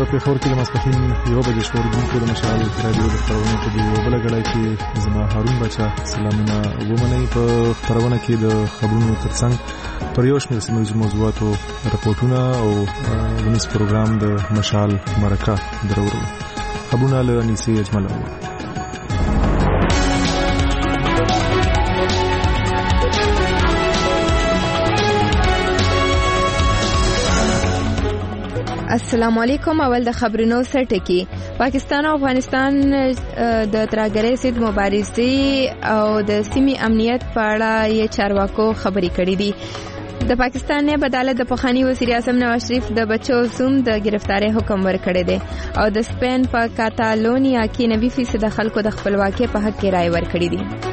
په پیښور کې د ماسپښین 1:00 شپږ د مشال رادیو د خبرونو په دی بل غړای کې زما هارون بچا سلامونه ومني په خبرونه کې د خبرونو ترڅنګ پر یو شمېر سیمه موضوعاتو راپورټونه او ونیس پروګرام د مشال مرکه درورو خبرونه له نيسي اجمل السلام علیکم. اول د خبرونو سرټکی. پاکستان او افغانستان د ترهګرۍ ضد مبارزې او د سیمې امنیت په اړه یې چارواکو خبرې کړې دي. د پاکستان نیب عدالت د پخوانی وزیر اعظم نواز شریف د بچو زوم د گرفتاری حکم ورکړی دی او د سپین په کاتالونیا کې 90% خلکو د خپلواکۍ په حق کې رائے ورکړي دي.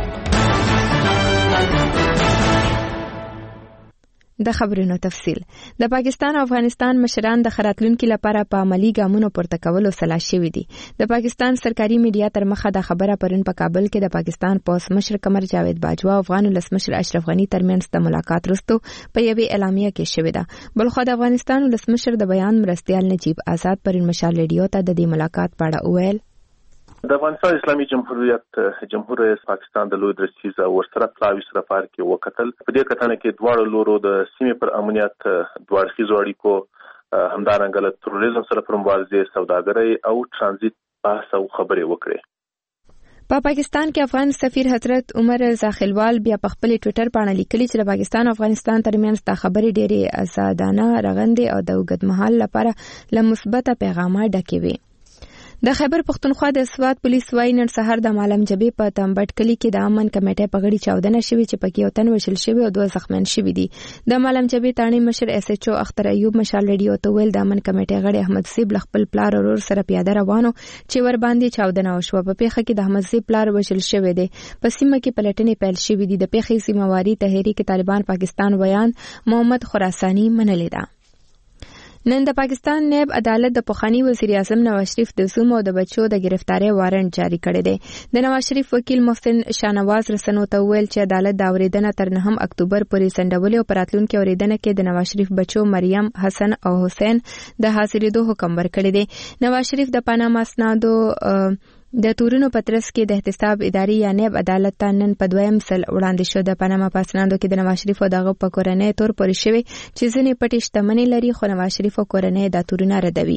د خبرونو تفصیل. د پاکستان او افغانستان مشران د خراتلونکو لپاره په عملی ګامونو پورته کولو سلا شوي دي. د پاکستان سرکاري میډیا تر مخه د خبره پرون په کابل کې د پاکستان پوس مشر قمر جاوید باجوا او افغان ولسمشر اشرف غنی ترمنځ د ملاقات وروسته په یوې اعلامیه کې شوې ده. بلخو د افغانستان ولسمشر د بیان مرستیال نجیب آزاد پرون مشال ریډیو ته د دې ملاقات په اړه وویل. د افغانستان اسلامي جمهوریت جمهور رئیس پاکستان د لوی درستیز او ورسره پلاوي سره پار کې وکتل. په دې کتنه کې دواړو لورو د سیمې پر امنیت دواړخیزو اړیکو همدارنګه له تروریزم سره پر مبارزې سوداګرۍ او ترانزیت بحث او خبرې وکړې. په پاکستان کې افغان سفیر حضرت عمر زاخلوال بیا په خپل ټوئیټر باندې لیکلي چې د پاکستان او افغانستان ترمنځ د خبرې ډېرې آزادانه رغندې او د اوږدمهال لپاره له مثبت پیغامه ډکې وي. د خیبر پختونخوا د سوات پولیس وايي نن سهار د معلم جبی په تمبټ کلی کې د امن کمیټې په غړي چاودنه شوې چې پکې یو تن وشل شوی او 2 زخمیان شوي دي. د معلم جبی تانی مشر اس ایچ او اختر ایوب مشال ریډیو ته ویل د امن کمیټې غړي احمد سیب خپل پلار ورور سره پیاده روانو چې ور باندې چاودنه وشوه. په پیښه کې د احمد سیب پلار وشل شوی دی. په سیمه کې پلټنې پیل شوې دي. د پیښې سیمواري تحریک طالبان پاکستان بیان محمد خراسانی منلې ده. نن د پاکستان نیب عدالت د پخوانی وزیر اعظم نواز شریف د زوم او د بچو د گرفتاری وارنټ جاری کړی دی. د نواز شریف وکیل محسن شاهنواز رسنو ته ویل چې عدالت د اوریدنه تر 9 اکتوبر پورې سندولې او پراتلونکو اوریدنه کې د نواز شریف بچو مریم حسن او حسین د حاصلېدو حکم ورکړی دی. نواز شریف د پاناما اسنادو د تورونو پترس کې د احتساب اداري یا نیب عدالت ته نن په دویم ځل وړاندې شو. د پاناما پاسناندو کې د نواز شریف او دغه په کورنۍ تور پورې شوی چې ځینې پټې شتمنۍ لري خو نواز شریف او کورنۍ د تورونه ردوي.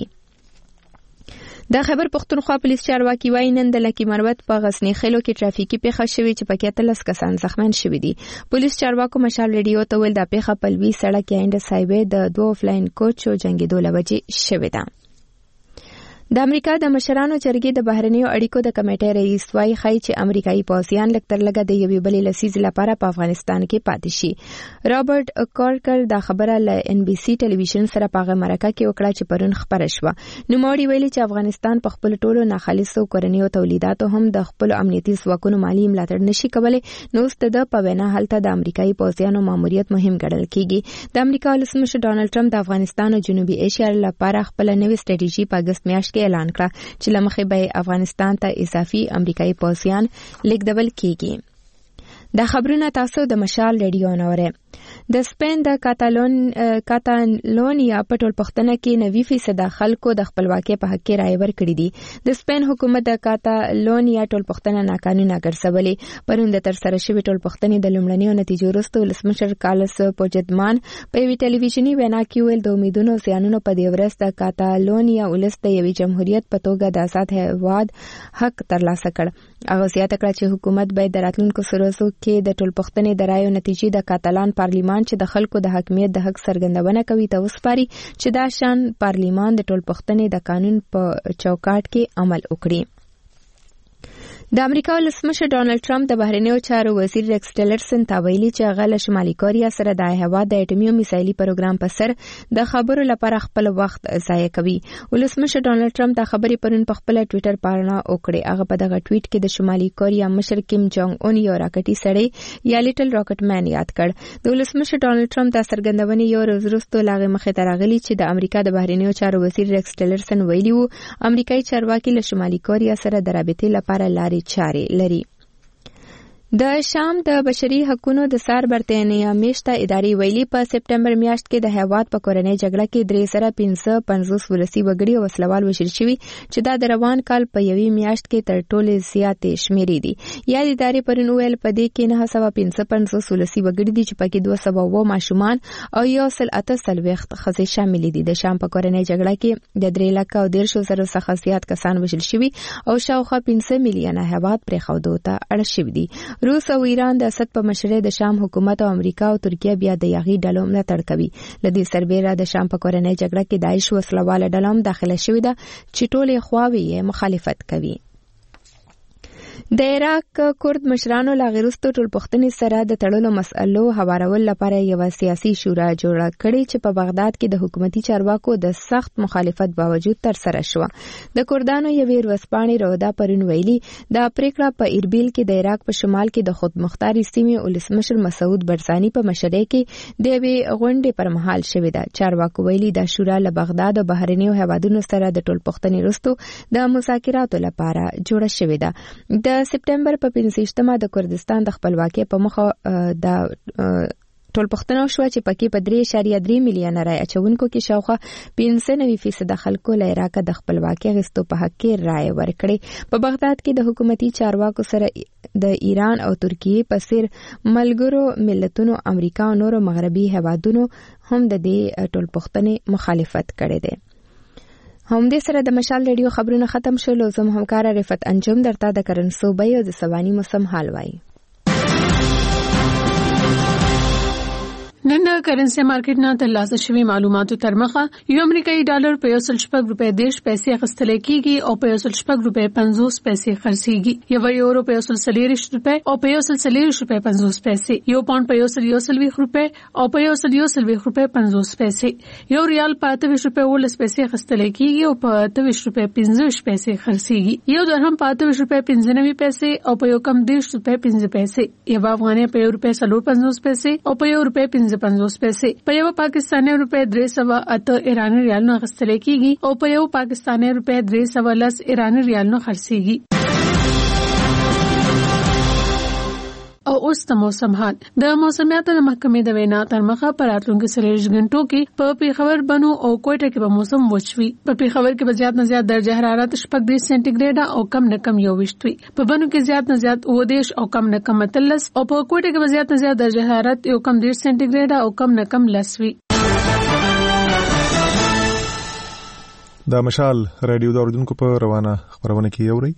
د خیبر پختونخوا پولیس چارواکي وايي نن د لکی مروت په غزنی خیلو کې ټرافیکي پیښه شوې چې پکې 13 کسان زخمیان شوي دي. پولیس چارواکو مشال ریډیو ته ویل د پیښه په لوی سړک اینډ سایوې د 2 افلاین کوچ او جنگیدو لوجې شوې ده. د امریکا د مشرانو جرګې د بهرنیو اړیکو د کمیټې رئیس وايي چې امریکایي پوځیان لکتر لګه د یوې بلې لسیز لپاره په افغانستان کې پاتې شي. رابرټ کارکر دا خبره له ان بي سي ټلویزیون سره په مرکه کې وکړه چې پرون خبره شوه. نوموړي ویلي چې افغانستان په خپل ټولو ناخالصو کورنیو تولیداتو هم د خپل امنیتي ځواکونو مالی ملاتړ نشي کولای. نو ست په وینا هلته د امریکایي پوځیانو ماموریت مهم ګڼل کیږي. د امریکا ولسمشر ډانلډ ټرمپ د افغانستان او جنوبي ایشیا لپاره خپل نوې سټریټیژي په اگست میاشت کې اعلان کړ چې لمخې به افغانستان ته اضافي امریکایي پوځیان لیږدول کیږي. د خبرونه تاسو د مشال ریډیو نوره. د سپین د کاتالونیا په ټولپښتنه کې 90% خلکو د خپلواکۍ په حق کې رائے ورکړي دي. د سپین حکومت د کاتالونیا ټولپښتنه ناقانونه ګرځولې. پرون د ترسره شوې ټولپښتنې د لومړنیو نتیجو وروسته ولسمشر کارلس پوجدمان په یوې ټلویزیوني وینا کې ویل د امیدونو زیانونو په دې ورځ د کاتالونیا ولس د یوې جمهوریت په توګه د آزاد هېواد حق ترلاسه کړ. هغه زیاته کړه چې حکومت باید د راتلونکو ورځو کې د ټولپښتنې د رایو نتیجې د کاتالان پارلیمان چې د خلکو د حاکمیت د حق څرګندونه کوي ته وسپاري چې دا شان پارلیمان د ټولپښتنې د قانون په چوکاټ کې عمل وکړي. د امریکا ولسمشر ډانلډ ټرمپ د بهرنیو چارو وزیر ریکس ټیلرسن ته ویلي چې هغه له شمالي کوریا سره د هېواد د اټومي میسایلي پروګرام په سر د خبرو لپاره خپل وخت ضایع کوي. ولسمشر ډانلډ ټرمپ دا خبرې پرون په خپل ټوئیټر باندې وکړې. هغه په دغه ټوئیټ کې د شمالي کوریا مشر کیم جونګ اون یو راکټي سړی یا لیټل راکټ مین یاد کړ. د ولسمشر ډانلډ ټرمپ دا څرګندونه یو ورځ وروسته لاغې مخې ته راغلي چې د امریکا د بهرنیو چارو وزیر ریکس ټیلرسن ویلي وو امریکایي چارواکي له شمالي کوریا سره د رابطې لپاره لارې چارې لري. د شام د بشري حقوقو د سار برتانیا میشته ادارې ویلي په سپټمبر میاشت کې د هیواد په کورنۍ جګړه کې 350 ولسی وګړي او وسلوال وژل شوي چې دا د روان کال په یوې میاشت کې تر ټولو زیاتې شمیرې دي. یا د ادارې پرون ویل په دې کې 955 ولسی وګړي دي چې پکې 200 ماشومان او 138 ښځې شامل دي. د شام په کورنۍ جګړه کې د 3,10,000 څخه زیات کسان وژل شوي او شاوخوا 15 میلیونه هیواد پرې خودو ته اړ شوي دي. روس او ایران د اسد په مشرۍ د شام حکومت او امریکا او ترکیه بیا د یغي ډلو ملاتړ کوي. لدې سربېره د شام په کورنۍ جګړه کې داعش وسلواله ډله هم داخله شوې ده چې ټولې خواوې یې مخالفت کوي. د عراق کورد مشرانو لا غیرستو ټولپوښتنې سره د تړلو مسألو هوارول لپاره یو سیاسي شورا جوړه کړې چې په بغداد کې د حکومتي چارواکو د سخت مخالفت باوجود تر سره شوه. د کردانو یوې ورځپاڼې رودا پرون ویلي دا پریکړه په اربیل کې د عراق په شمال کې د خودمختاري سیمې ولسمشر مسعود برزاني په مشرۍ کې د یوې غونډې پر مهال شوې ده. چارواکو ویلي دا شورا له بغداد او بهرنیو هیوادونو سره د ټولپوښتنې وروسته د مذاکراتو لپاره جوړه شوې ده. د سپټمبر په 15مه د کردستان د خپلواکۍ په مخه د ټولپوښتنه شوه چې پکې په 3.3 میلیونه رای اچونکو کې شاوخوا 95% خلکو له عراق د خپلواکۍ غوښتو په حق کې رای ورکړي. په بغداد کې د حکومتي چارواکو سره د ایران او ترکیه په څیر ملګرو ملتونو امریکا او نورو مغربي هیوادونو هم د دې ټولپوښتنې مخالفت کړی دی. همدې سره د مشال ریډیو خبرونه ختم شول او زم همکار رفت انجم درته د کرنسوبې او د سواني موسم حال وایي. نن د کرنسي مارکیټ نه ترلاسه شوی معلوماتو تر مخه یو امریکایي ډالر په 1.6 روپے 10 پیسې اخیستل کیږي او په 1.6 روپے 50 پیسې خرڅيږي. یو یورو په 1.40 روپے او په 1.40 روپے 50 پیسې. یو پاوند په 1.20 روپے او په 1.20 روپے 50 پیسې. یو ریال په 28 روپے 19 پیسې اخیستل کیږي او په 28 روپے 15 پیسې خرڅيږي. یو درهم په 28 روپے 95 پیسې او په یو کم 10 روپے 15 پیسې. یو افغاني په 1 روپے 50 پیسې او په 1 روپے 50 پیسې. په یو پاکستاني روپے 308 ایرانی ریال نو غستل کیږي او په یو پاکستاني روپے 310 ایرانی ریال نو خرڅيږي. او اوس د موسم حال. د موسمیاتو د محکمې د وینا تر مخه پر راتلونکو 30 غنټو کې په پیښور بنو او کوټه کې به موسم وچوي. په پیښور کې به زیات نه زیات درجه حرارت 6 سانتیګریډ او کم نه کم 21 وي. په بنو کې زیات نه زیات 19 او کم نه کم 13 او په کوټه کې به زیات نه زیات درجه حرارت یو کم 10 سانتیګریډ او کم نه کم 10 وي. د مشال ریډیو د اوریدونکو په روانه خبرونه کې اوري.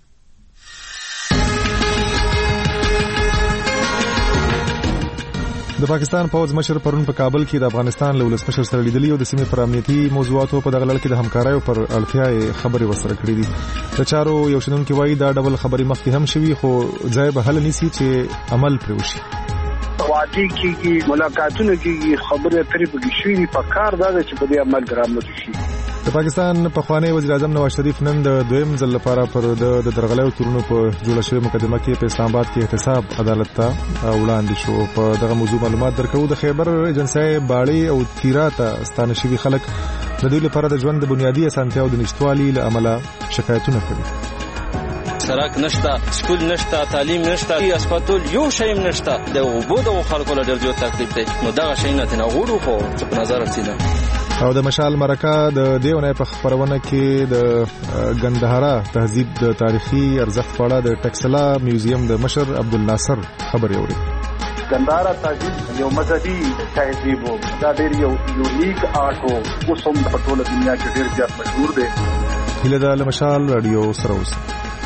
د پاکستان پوځ مشر پرون په کابل کې د افغانستان له ولسمشر سره لیدلی او د سیمې پر امنیتي موضوعاتو په دغه لړ کې د همکارۍ پر اړتیا خبرې وسره کړې دي. د چارو یو شنونکي وایي دا ډول خبرې مخکې هم شوي خو ځای به حل نيسي چې عمل پرې وشي. واقعي کېږي ملاقاتونه کېږي خبرې پرې پکې شوي په کار دا چې په دې عمل درآمد شي. د پاکستان پخوانی وزیر اعظم نواز شریف نن د دویم ځل لپاره پر د درغلیو تورونو په جوړه شوی مقدمه کې په اسلام آباد کې احتساب عدالت ته وړاندې شو. په دغه موضوع معلومات درکو. د خیبر ایجنسی باړې او تیرا ته ستانه شوي خلک د دوی لپاره د ژوند د بنیادی اسانتیاو د نشټوالي له امله شکایتونه کوي. سړک نشته، سکول نشته، تعلیم نشته، هسپتال یو شی نشته. د اوبو د خلکو له ډېر زیات تکلیف دی. نو دا شی نه تنغوړو خو په نظر رسیدل. او د مشال مرکه د دیونه په خبرونه کې د ګندهارا تهذیب د تاریخي ارزښت په اړه د ټکسلا میوزیم د مشر عبدالناصر خبري اوري. ګندهارا تهذیب یو مذهبي تهذیب وو. دا ډېر یو یونیک آرټ وو. اوس هم په ټوله دنیا کې ډېر زیات مشهور دی. هله د مشال رادیو سره اوس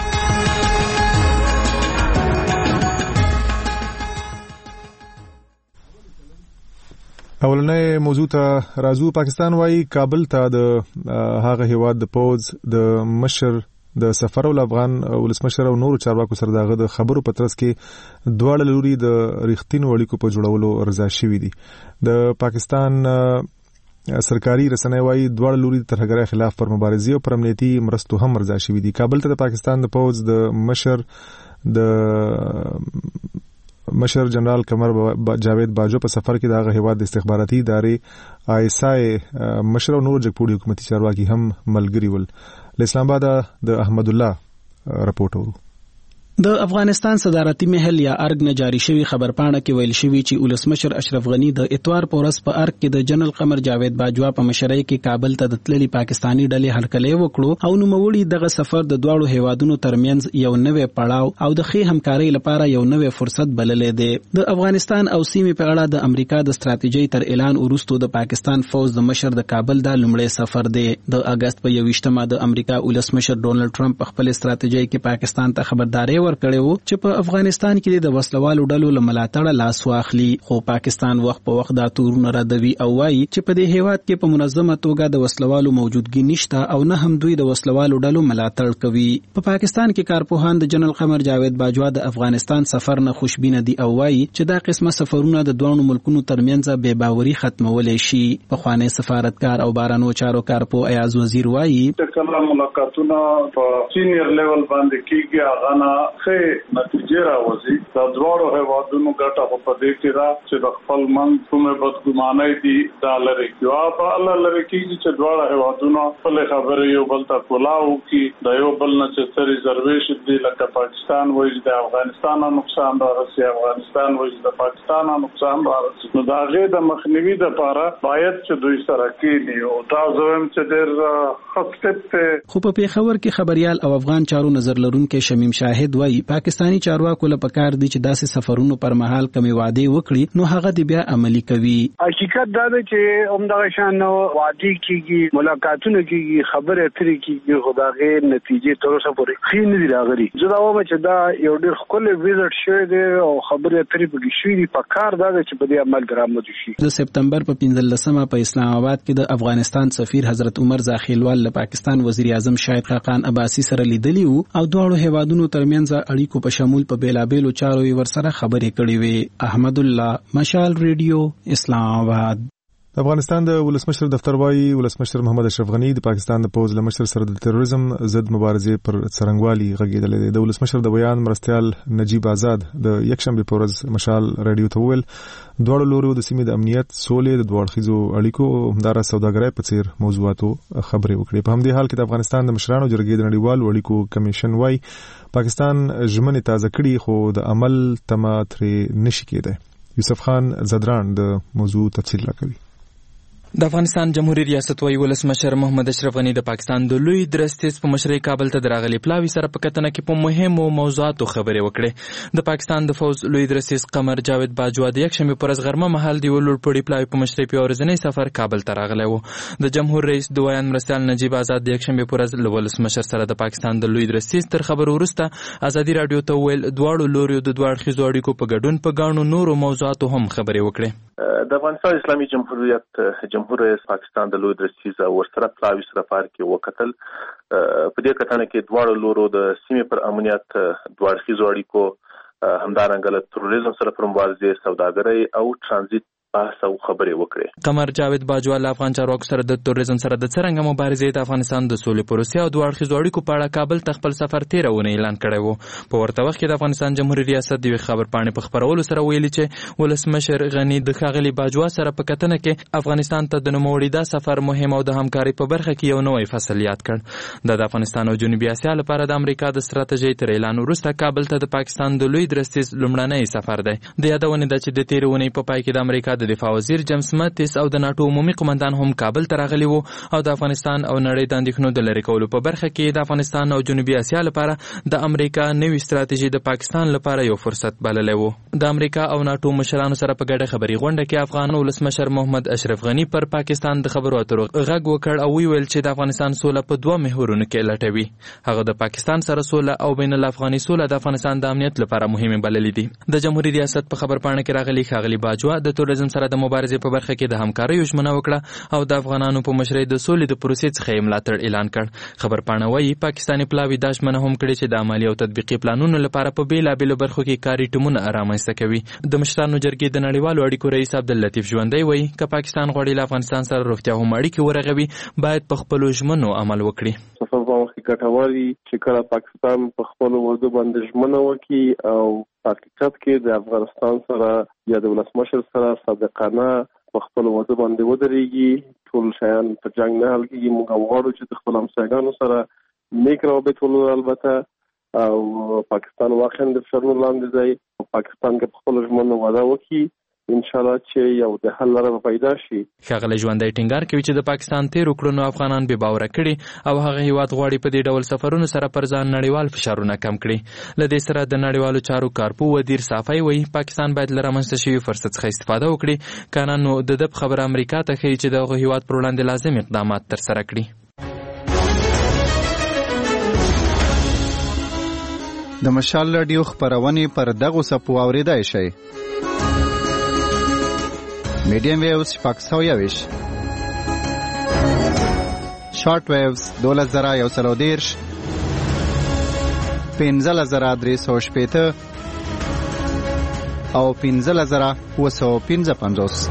اولنې موضوع ته راځو. پاکستان وايي کابل ته د هغه هیواد د پوز د مشر د سفر ول افغان ولسمشر او نورو چارواکو سره دغه د خبرو پترس کې دواړه لوري د ریښتینو اړیکو په جوړولو رضا شوي دي. د پاکستان سرکاري رسنۍ وايي دواړه لوري د ترهګرۍ خلاف پر مبارزې او پر امنیتي مرستو هم رضا شوي دي. کابل ته د پاکستان د پوز د مشر جنرال قمر جاوید باجو په سفر کې دغه هیواد د استخباراتي ادارې آیسای مشر او نور جګپوړي حکومتي چارواکي هم ملګري ول. اسلام آباد د احمد الله رپورټ ورو. د افغانستان صدارتي محل یا ارګ نه جاری شوی خبرپاڼه کې ویل شوی چې ولسمشر اشرف غنی د اتوار په ورځ په ارګ کې د جنرال قمر جاوید باجوا په مشرۍ کې کابل ته د تللي پاکستانی ډلې هرکلی وکړو او نوموړي دغه سفر د دواړو هیوادونو ترمنځ یو نوې پړاو او د ښې همکارۍ لپاره یو نوې فرصت بللی دی. د افغانستان او سیمې په اړه د امریکا د ستراتیژۍ تر اعلان وروسته د پاکستان فوج د مشر د کابل د لومړی سفر دی. د اگست په 28مه د امریکا ولسمشر ډونلډ ټرمپ په خپل ستراتیژۍ کې پاکستان ته خبرداري ورکړې و چې په افغانستان کې د وسلوالو ډلو له ملاتړه لاس واخلي، خو پاکستان وخت په وخت دا تورونه ردوي او وایي چې په دې هیواد کې په منظمه توګه د وسلوالو موجودګي نشته او نه هم دوی د وسلوالو ډلو ملاتړ کوي. په پاکستان کې کارپوهان د جنرال قمر جاوید باجوا د افغانستان سفر نه خوشبینه دي او وایي چې دا قسمه سفرونه د دوه ملکونو ترمنځ بې باوري ختمولای شي. پخوانی سفارتکار او بارانو چارو کارپو ایاز وزیر وایي کله ملاقاتونه په سینیئر لیول باندې کیږي هغه نه ښه نتیجه راوځي. دا دواړو هیوادونو ګټه په دې کې را چې د خپل منځ کومه بدګمانۍ دي دا لري کې په الله لري کېږي چې دواړه هیوادونو خپل خبرې یو بل ته کولاو کې د یو بل نه چې ریزرویشن دی لکه پاکستان وایي د افغانستان نقصان راځي، افغانستان وایي د پاکستان نقصان راځي. نو دا غي د مخنیوي لپاره باید چې دوی سره کېنی او تاسو هم چې ډېر خو په پیښور کې خبريال او افغان چارو نظر لرونکي شمیم شاهد وایي پاکستانی چارواکو له پکار دي چې داسې سفرونو پر مهال کمی وعده وکړي نو هغه دی بیا عملی کوي. حقیقت دا دی چې همدغه شان وعده کیږي، ملاقاتونه کیږي، خبرې اترې کیږي، خو دا غیر نتیجې تر اوسه پورې ښې نه دي راغلي. زه دا وایم چې دا یو ډېر ښکلی ویزټ شوی دی او خبرې اترې پکې شوي دي. پکار دا دی چې په دې عمل درآمد شي. د سپتمبر په 15مه په اسلام آباد کې د افغانستان سفیر حضرت عمر زاخیلوال له پاکستان وزیر اعظم شاهد خاقان عباسی سره لیدلی وو او دواړو هیوادونو ترمنځ اړیکو په شمول په بیلابېلو چارو ورسره خبرې کړې وې. احمد الله، مشال ریډیو، اسلام آباد. د افغانستان د ولسمشر دفتر وايي ولسمشر محمد اشرف غنی د پاکستان د پوز له مشر سره د تروریزم ضد مبارزې پر څرنګوالي غږېدلی دی. د ولسمشر د بیان مرستیال نجیب آزاد د یکشنبه په ورځ مشال رادیو ته وویل دواړو لورو د سیمې د امنیت، سولې، د دوه اړخیزو اړیکو او همدارس سوداګرۍ په څیر موضوعاتو خبرې وکړې. په همدې حال کې د افغانستان د مشرانو جرګې د نړیوالو اړیکو کمیشن وايي پاکستان ژمنې تازه کړي خو د عمل تمه ترې نشي کېدی. یوسف خان زدران د موضوع تفصیل راکوي. د افغانستان جمهوریت ریاست وايي ولسمشر محمد اشرف غنی د پاکستان د لوی درستیز په مشرۍ کابل ته دراغلي پلاوي سره په کتنه کې په مهمو موضوعاتو خبرې وکړې. د پاکستان د فوز لوی درستیز قمر جاوید باجوا د یکشنبه پر ورځ غرمه مهال دی ولور پړي پلاوي په مشرۍ په ورځنی سفر کابل ته راغلی و. د جمهور رئیس د بیان مرستیال نجیب آزاد د یکشنبه پر ورځ له ولسمشر سره د پاکستان د لوی درستیز تر خبرو وروسته ازادي رادیو ته ویل دواړو لورو د دوه اړخیزو اړیکو په ګډون په ګڼو نورو موضوعاتو هم خبرې وکړې. د افغانستان اسلامي جمهوریت جمهور رئیس پاکستان د لوی درستیز ورسره پلاوي سفر کې وکتل. په دې کتنه کې دواړو لورو د سیمې پر امنیت، دوه اړخیزو اړیکو، همدارنګه له تروریزم سره پر مبارزې، سوداګرۍ او ترانزیت بحث او خبرې وکړې. قمر جاوید باجوا له افغان چارواکو سره د تروریزم سره د څرنګه مبارزې د افغانستان د سولې پروسې او دوه اړخیزو اړیکو په اړه کابل ته خپل سفر تیرونه اعلان کړی و. په ورته وخت کې د افغانستان جمهوریت ریاست د خبرپاڼې په خبرولو سره ویلي چې ولسمشر غنی د ښاغلي باجوا سره په کتنه کې افغانستان ته د نوموړي دا سفر مهم او د همکارۍ په برخه کې یو نوی فصل یاد کړ. د افغانستان او جنوبي اسیا لپاره د امریکا د ستراتیژۍ تر اعلان وروسته کابل ته د پاکستان د لوی درستیز لومړنی سفر دی. د یادونه ده چې د تیرونې په پای کې د امریکا د دفاع وزیر جیمز ماتیس او د ناتو عمومي قومندان هم کابل ته راغلي وو او د افغانستان او نړۍ د اندېښنو د لرې کولو په برخه کې د افغانستان او جنوبي اسیا لپاره د امریکا نوې ستراتیژي د پاکستان لپاره یو فرصت بللی وو. د امریکا او ناتو مشرانو سره په ګډه خبري غونډه کې افغان ولسمشر محمد اشرف غنی پر پاکستان د خبرو اترو غږ وکړ او ویل چې د افغانستان سوله په دوه محورونو کې لټوي. هغه د پاکستان سره سوله او بین الافغاني سوله د افغانستان د امنیت لپاره مهمه بللې دي. د جمهوریت ریاست په خبرپاڼه کې راغلي ښاغلي باجوا د تروریزم سره د مبارزې په برخه کې د همکارۍ ژمنه وکړه او د افغانانو په مشرۍ د سولې د پروسې څخه یې ملاتړ اعلان کړ. خبرپاڼه وايي پاکستاني پلاوي دا ژمنه هم کړې چې د عملي او تطبیقي پلانونو لپاره په بیلابېلو برخو کې کاري ټیمونه رامنځته کوي. د مشرانو جرګې د نړیوالو اړیکو رئیس عبداللطیف ژوندی وايي که پاکستان غواړي له افغانستان سره روغتیا هم اړیکې ورغوي باید په خپلو ژمنو عمل وکړي. سفر په وخت کې ګټور وي چې کله پاکستان په خپلو وعدو باندې ژمنه وکړي او حقیقت کې د افغانستان سره یا د ولسمشر سره صادقانه په خپل وعده باندې ودرېږي. ټول شیان په جنگ نه حل کېږي. موږ غواړو چې د خپل همسایګانو سره نیک روابط ولرو. البته او پاکستان واقعا د فشارونو لاندې دی. پاکستان کې په خپل ژمنو وعده وکړي ان شاء الله چې یو د حل لاره پیدا شي. ښاغلی ژوندی ټینګار کوي چې د پاکستان تیرو کړنو افغانان بې باوره کړي او هغه هیواد غواړي په دې ډول سفرونو سره پر ځان نړیوال فشارونه کم کړي. له دې سره د نړیوالو چارو کارپو وزیر صافی وایي پاکستان باید له رامنځته شوي فرصت څخه استفاده وکړي، که نه نو د ده په خبره امریکا ته ښیي چې د هغه هیواد پر وړاندې لازم اقدامات ترسره کړي. د مشال راډیو خپرونې پر دغو څپو اورېدای شئ: میډیم ویوز 621، شارټ ویوز 2130، 15350 او 15750.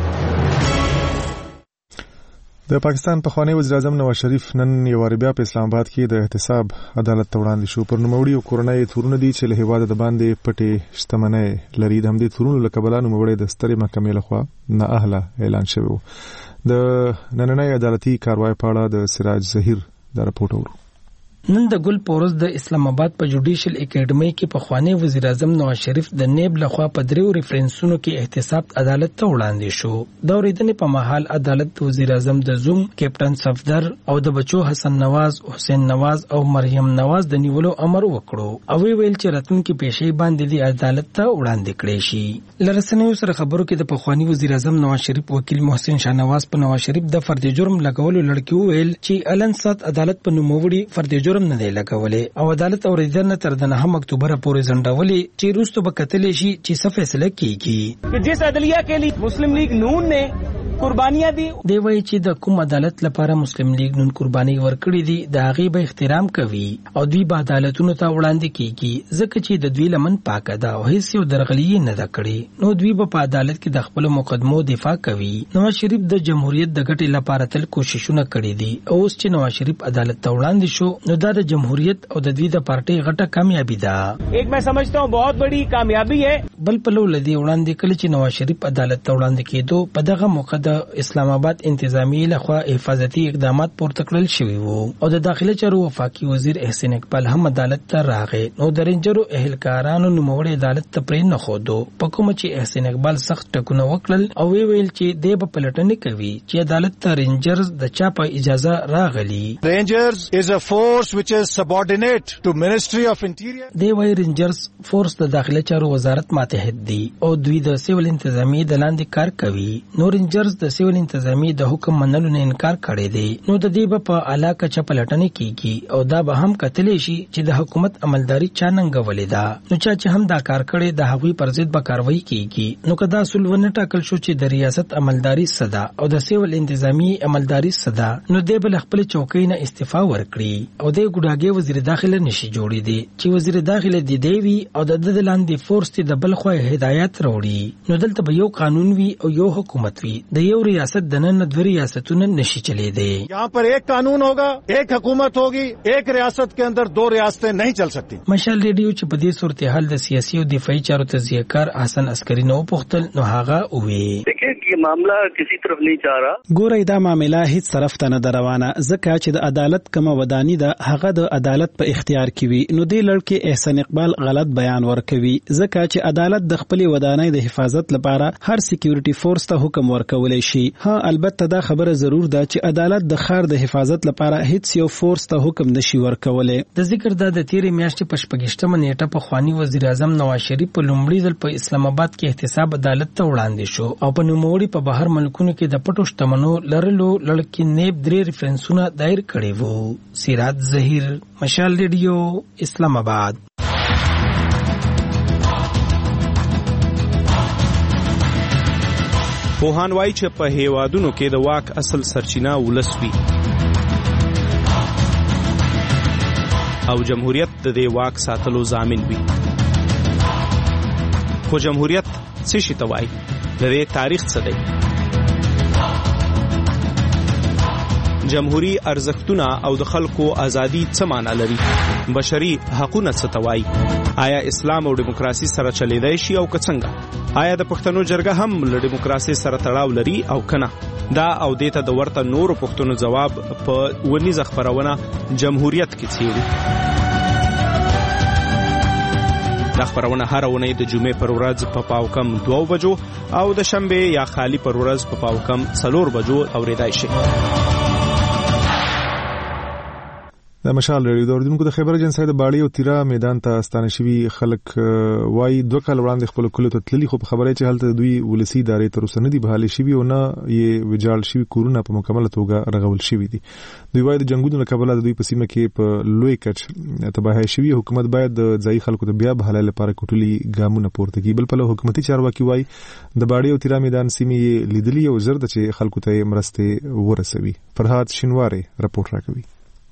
د پاکستان پخوانی وزیر اعظم نواز شریف نن یو وار بیا په اسلام آباد کې د احتساب عدالت ته وړاندې شو. پر نوموړي او کورنۍ تورونه دي چې له هیواده د باندې پټې شتمنۍ لري. د همدې تورونو له کبله نوموړی د سترې محکمې لخوا نااهله اعلان شوی و. د نننۍ عدالتي کاروای په اړه د سراج ظهیر دا رپورټ اورو. نن د ګل پورز د اسلام آباد په جوډیشل اکیډمي کې پخوانی وزیر اعظم نواز شریف د نیب لخوا په دریو ریفرنسونو کې احتساب عدالت ته وړاندې شو. د اورېدنې په مهال عدالت د وزیر اعظم د زوم کیپټن صفدر او د بچو حسن نواز، حسین نواز او مریم نواز د نیولو امر وکړو او ویل چې راتلونکي پیشې باندې د عدالت ته وړاندې کړي شي. لرسنیو سره خبرو کې د پخوانی وزیر اعظم نواز شریف وکیل محسن شاهنواز په نواز شریف د فرد جرم لګولو لړکی ویل چې الن سات عدالت په نوموړي فرد جرم نه دی لګولې او عدالت اوریدنه تر د 9 اکتوبر پورې ځنډولې چې وروسته به کتلې شي چې څه فیصله کیږي. جس عدلیه کې مسلم لیگ نون نے قربانیاں دي دی وایي چې د کوم عدالت لپاره مسلم لیگ نون قرباني ورکړي دي د هغې به احترام کوي او دوی به عدالتونو ته وړاندې کیږي ځکه چې د دوی لمن پاکه ده او هیڅ یو درغلي نه ده کړې، نو دوی به په عدالت کې د خپل مقدمو دفاع کوي. نواز شریف د جمهوریت د ګټې لپاره تل کوششونه کړي دي او اوس چې نواز شریف عدالت ته وړاندې شو نو دا د جمهوریت او د دوی د پارټۍ غټه کامیابی ده. ایک میں سمجھتا ہوں بہت بڑی کامیابی ہے. بل پلو لدی وړاندې کله چې نواز شریف عدالت ته وړاندې کېدو په دغه موقع د اسلام آباد انتظامی لخوا حفاظتي اقدامات پورته کړل شوي وو او د داخله چارو وفاقي وزیر احسان اقبال هم عدالت ته راغی. نو د رینجرو اهلکارانو نوموړي عدالت ته پرې نه ښودو په کوم چې احسان اقبال سخت ټکونه وکړل او ویل چې دی به پلټنه کوي چې عدالت ته رینجرز د چا په اجازه راغلي. رینجرز از ا فورس which is subordinate to Ministry of Interior. دی وای رینجرز فورس د داخله چارو وزارت ماتحت دی او دوی د سیول انتظامی د لاندې کار کوي. نو رینجرز د سیول انتظامی د حکم منلو نه انکار کړی دی نو د دې په اعلی کچه پلټنه کیږي او دا به هم کتلی شي چې د حکومت عملداري چا ننګولې ده، نو چې هم دا کار کړي د هغوی پر ضد به کاروایی کیږي. نو کدا اصول ونه ټاکل شو چې د ریاست عملداري صدا او د سیول انتظامی عملداري صدا نو دی بل خپل چوکۍ نه استعفا ورکړي او د ګډاګي وزیر داخله نشي جوړې دي چې وزیر داخله دی دیوی او د لاندې فورس ته د بل خو هدایت وروړي. نو دلته به یو قانون وي او یو حکومت وي، د یو ریاست د نن د ریاستونو نشي چلے دي. یہاں پر ایک قانون ہوگا، ایک حکومت ہوگی، ایک ریاست کے اندر دو ریاستیں نہیں چل سکتی. مشال ریډیو چې په دې صورتحال د سیاسي او دفاعي چارو تجزیه‌کار حسن عسکری نو پختل نو هغه وی یہ معاملہ کسی طرف نہیں جا رہا. ګورې دا معاملہ هیڅ طرف ته نه روانه ځکه چې د عدالت کوم ودانی ده هغه د عدالت په اختیار کې وي. نو دې لړ کې احسان اقبال غلط بیان ورکوي ځکه چې عدالت د خپل ودانۍ د حفاظت لپاره هر سکیورټي فورس ته حکم ورکولای شي. ها البته دا خبره ضرور ده چې عدالت د ښار د حفاظت لپاره هیڅ یو فورس ته حکم نشي ورکولای. د ذکر د تیرې میاشتې په 28مه نیټه په خوانی وزیر اعظم نواز شریف په لومړي ځل په اسلام آباد کې احتساب عدالت ته وړاندې شو او په نوموړي په بهر ملکونو کې د پټو شتمنو لرلو لړکی نیب 3 ریفرنسونه دایر کړي وو. سراج ظهیر، مشال ریډیو، اسلام آباد. پوهان وایي چې په هیوادونو کې د واک اصل سرچینه ولس وي او جمهوریت د دې واک ساتلو ضامن وي. خو جمهوریت څه شي ته وایي؟ د دې تاریخ څه دی؟ جمهوری ارزښتونه او د خلکو ازادي څه معنا لري؟ بشري حقوقونه څه ته وایي؟ آیا اسلام او دیموکراسي سره چلیدای شي او که څنګه؟ آیا د پښتنو جرګه هم له دیموکراسي سره تړاو لري او کنه؟ دا او دیته د ورته نورو پښتنو جواب په ونیزه خبرونه جمهوریت کې څیړي. دا خبرونه هر اونۍ د جمعې پر ورځ په پاوکم 2 بجو او د شنبه یا خالی پر ورځ په پاوکم 4 بجو اوریدای شي. د مشال ریډیو د اردن کو د خیبر اجنسی د باړی او تیرا میدان ته ستانه شوی خلک وای 2 کال وړاندې خپل کلو ته تللی، خو په خبره چې حالت دوی ولسی ادارې تر اوسه نه دی بحالي شوی او نه یې وجال شوی کورونه په مکمله توګه رغول شوی دي. دوی وای د جنگونو کبله د دوی په سیمه کې په لوی کچ تباہی شوی، حکومت باید د ځای خلکو ته بیا بحاله لپاره کوټلی ګامونه پورته کړي. بل په حکومتي چارواکي وای د باړی او تیرا میدان سیمې لیدلی او زرد چې خلکو ته مرسته ورسوي. فرهاد شینواری رپورټ راکوي.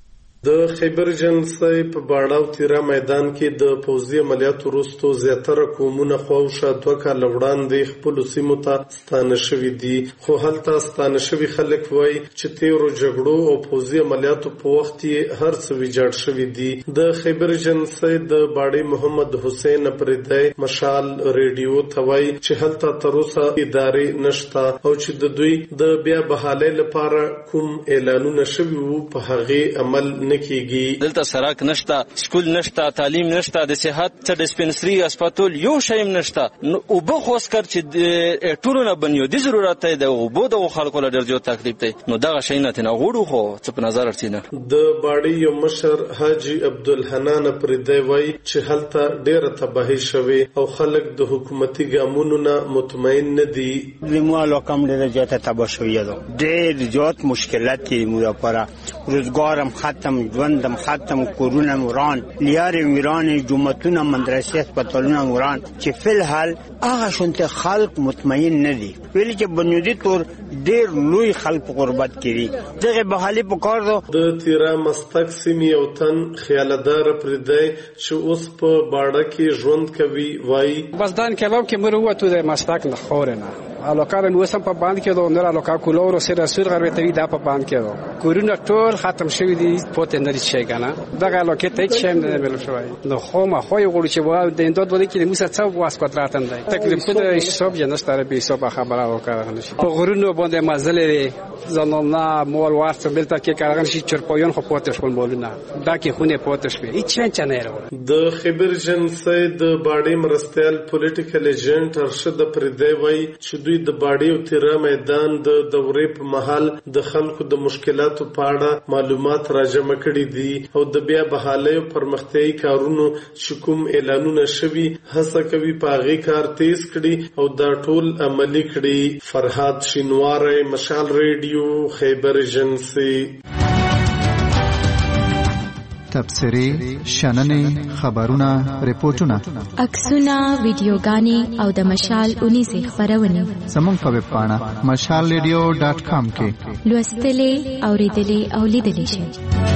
د خیبر جنسی په باړاو تیرا میدان کې د پوځي عملیاتو وروسته زیاتره قومونه خواوشه 2 کال وړاندې خپل سیمو ته ستانه شوي دي، خو هلته ستانه شوي خلک وایي چې تیرو جګړو او پوځي عملیاتو په وخت کې هر څه ویجاړ شوي دي. د خیبر جنسی د باړی محمد حسین پردی مشال ریډیو ته وایي چې هلته تر اوسه ادارې نشته او چې د دوی د بیا بحالۍ لپاره کوم اعلانونه شوي وو په هغې عمل دلته سړک نشته، سکول نشته، تعلیم نشته، د صحت څه ډسپنسري هسپتال یو شی نشته. نو اوبه خو اسکر چې ټولو نه بنیادي ضرورت دی، د اوبو د خلکو له ډېر زیات تکلیف دی. نو دغه شی نه تنه غوړو خو څه په نظر ارتینه. د باړی یو مشر حاجی عبدالحنان پردی وایي چې هلته ډېره تباہي شوې او خلک د حکومتي ګامونو نه مطمئن نه دي. زموږ علاقه هم ډېره زیاته تباه شوې ده، ډېر زیات مشکلات دي موږ لپاره. روزګار هم ختم، ژوندم ختم، کورونه وران، لیارې وران، جوماتونه، مدرسې، هسپتالونه وران، چې فل حال هغه شونته خلک مطمئن نه دي. ویل چې بنیادی طور ډېر لوی خلک غربت کړي، دغه بحالي په کار ده. د تیرا مستق سیمې او تن خیالدار پردی چې اوس په باړه کې ژوند کوي وایي بس دان کلام کې مر وته د مستق نه خورنه الوکار نو سم په باندې کې دوه نه الوکا کولور سره سور غوي ته دا په باندې کې دو کورونه ټول ختم شوی دي، پوتې نه شي کنه دغه الوکې ته چې نه مل شوی. نو خو ما خو یو غوړي چې و د انداد ولې کې موږ څه واسکو تراتن دی تکلیفونه حساب یا نستاره به حساب خبره وکړه نشي. په غرونو باندې مزلې زنانا مول واسه بلته کې کارغن شي چرپایان خو پاتې شول مولونه دا کې خونه پاتې شوی هیڅ نه نه. د خیبر جنسی د باړی مرستيال پولیټیکل ایجنټ ارشد پردی وایي چې دوی د باړی او تیرا میدان د دورې په محل د خلکو د مشکلاتو په اړه معلومات راجمع کړي دي او د بیا بحالۍ او پرمختیايي کارونو چې کوم اعلانونه شوي هڅه کوي په هغه کار تیز کړي او دا ټول عملي کړي. فرهاد شینواری، مشال ریډیو، خیبر جنسی. تبصرې، شننې، خبرونه، ریپورتونه، عکسونه، ویډیوګانې او د مشال 19 خبرونه زموږ په ویب پاڼه mashalradio.com کې لوستلې، اوریدلې او لیدلې شئ.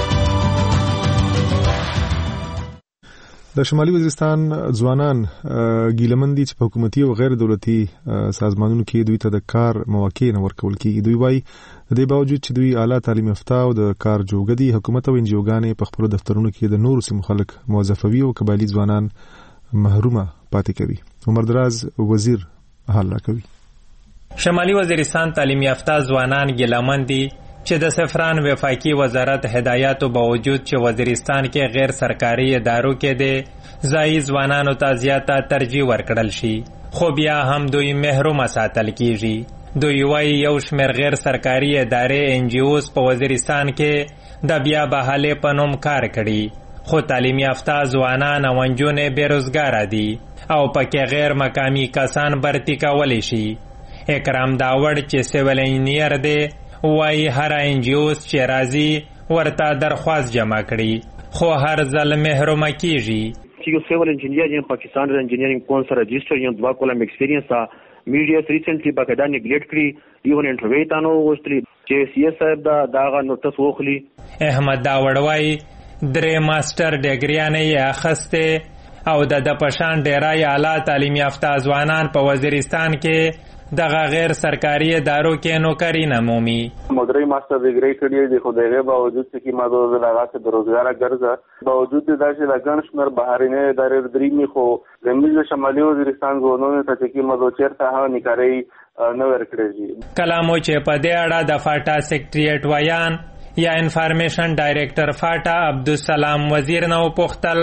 د شمالي وزیرستان ځوانان ګیلمندي چې په حکومتي او غیر دولتي سازمانونو کې دوی ته د کار مواقع نه ورکول کیږي. دوی وايي د دې باوجود چې دوی اعلی تعلیم یافته او د کار جوګه دي، حکومت او انجیوګانې په خپل دفترونو کې د نورو سیمو خلک موظفوي او قبایلی ځوانان محرومه پاتې کوي. عمر دراز وزیر حل راکوي. شمالي وزیرستان تعلیم یافته ځوانان ګیلمندي چې د سفران وفاقي وزارت هدایاتو باوجود چې وزیرستان کې غیر سرکاري ادارو کې د ځایي ځوانانو ته زیاته ترجیح ورکړل شي، خو بیا هم دوی محروم ساتل کیږي. دوی وايي یو شمېر غیر سرکاري ادارې NGOs په وزیرستان کې د بیا بحالۍ په نوم کار کړي، خو تعلیم یافته ځوانان او نجونې بېروزګاره دي او پکې غیر مقامي کسان برتي کولی شي. اکرام داوړ چې سیول انجینیر دی وای هر NGOs چې راځي ورته درخواست جمع کړي خو هر ځل محروم کیږي. چې یو سیول انجینیر ین پاکستان انجینیرینګ کونسل رجسٹر ین دوا کولم ایکسپیرینس میډیا ریسنټلی باقاعده نیګلیکټ کړی، ایون انټرویو تانو وستلی چې سی اس صاحب داغه نوټس وخلی. احمد داوړ وای 3 ماستر ډیګریانه یې اخسته او د پشان ډیرای اعلی تعلیم یافته ځوانان په وزیرستان کې دغه غیر سرکاري ادارو کې نوکری نه مومي. مدري ماستر ډیګری کړی دی خو دغه باوجود چې ما د لغات د روزګار ګرځه باوجود د چې لګن شمیر بهرینه ادارې درېمي خو زموږ شمالي وزیرستان زونونو ته چې ما د چیرته ها نکاري نه ورکړي. کلامو چې په دې اړه د فاټا سیکریټریټ ویان یا انفارمیشن ډایریکټر فاټا عبدالسلام وزیر نو پختل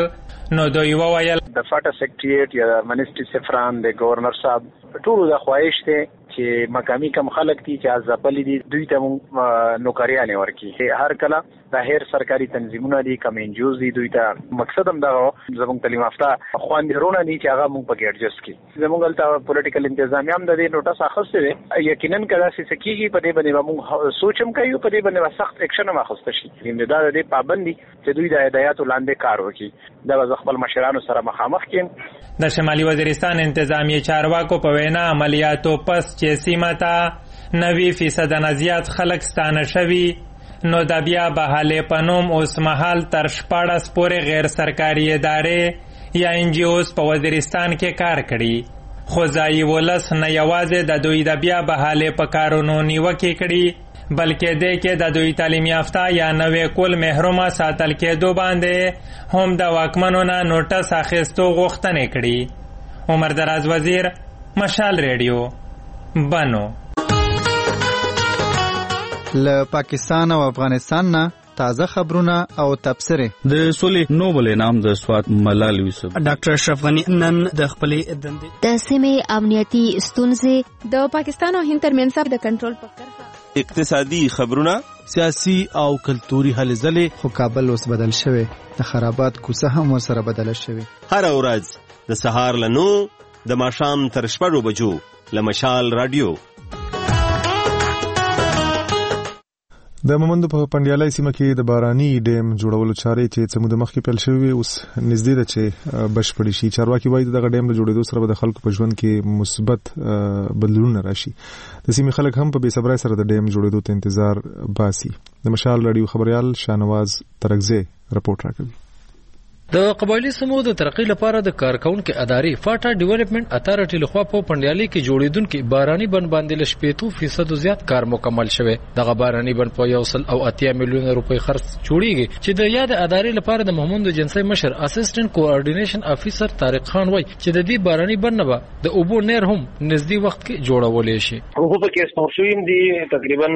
نو دوی وویل د فاټا سیکریټریټ یا منیسټری سفران د گورنر صاحب ټول د خواهش ته چې مقامی کم خلک دي چې ازپلې دي دوی ته نوکریانه ورکی هر کله د هر سرکاري تنظیمونه دي کم انجوز دي دوی ته مقصد هم دا زموږ تعلیم یافته خواندرونه دي چې هغه موږ په ګډجس کې زموږ ته پولیټیکل انتظامیه هم د دې نوټس اخیسته دي یقینا کله چې سکیږي په دې باندې موږ سوچم کوي په دې باندې سخت اکشن هم اخیسته شي دا د دې پابندي چې دوی د هدایاتو لاندې کار وکړي دا خپل مشرانو سره مخامخ کړي د شمالي وزیرستان انتظامی چارواکو په وینا عملیاتو پس چې سیمه ته 90% نه زیات خلک ستانه شوي نو د بیا بحالې په نوم اوس مهال تر 14 پورې غیر سرکاري ادارې یا NGOs په وزیرستان کې کار کړي خو ځایي ولس نه یوازې د دوی د بیا بحالې په کارونو نیوکې کړي بلکې دې کې د دوی تعلیم یافته یا نوې کول محرومه ساتل کېدو باندې هم د واکمنو نه نوټس اخیستو غوښتنې کړي. عمر دراز وزیر، مشال ریډیو، بنو. له پاکستان او افغانستان نه تازه خبرونه او تبصره. د سولې نوبل انعام د سوات ملال یوسف ډاکټر اشرف غنی نن د خپلې دندې د سیمې امنیتي ستونزې د پاکستان او هند ترمنځ د کنټرول په کرښه اقتصادي خبرونه سیاسي او کلتوري هلې ځلې خو کابل اوس بدل شوی د خرابات کوڅه هم ورسره بدل شوی هر ورځ د سهار له 9 د ماښام تر 6 بجو له مشال رادیو. د مومندو په پنډیالای سیمه کې د باراني ډیم جوړولو چارې چې څه موده مخکې پیل شوې اوس نږدې ده چې بشپړ شي. چارواکي وایي دغه ډیم له جوړېدو سره به د خلکو په ژوند کې مثبت بدلونونه راشي. د سیمې خلک هم په بې صبرۍ سره د ډیم جوړېدو ته انتظار باسي. د مشال رادیو خبريال شانواز ترغزی رپورټ راکوي. د قبایلی سمو د ترقی لپاره د کارکونکو ادارې فاټا ډیولپمنٹ اتارټی لخوا په پنډیالي کې جوړیدونکو باراني بند باندې ل 80% زیات کار مکمل شوه. دغه باراني بند په 1.8 میلیون روپۍ خرڅ جوړیږي چې د یاد ادارې لپاره د محمود جنسي مشر اسسټنټ کوارډینیشن افیسر طارق خان وای چې د دې باراني بند نه د اوبو نیر هم نږدې وخت کې جوړولې شي. هغه په کې سپورشویم دي تقریبا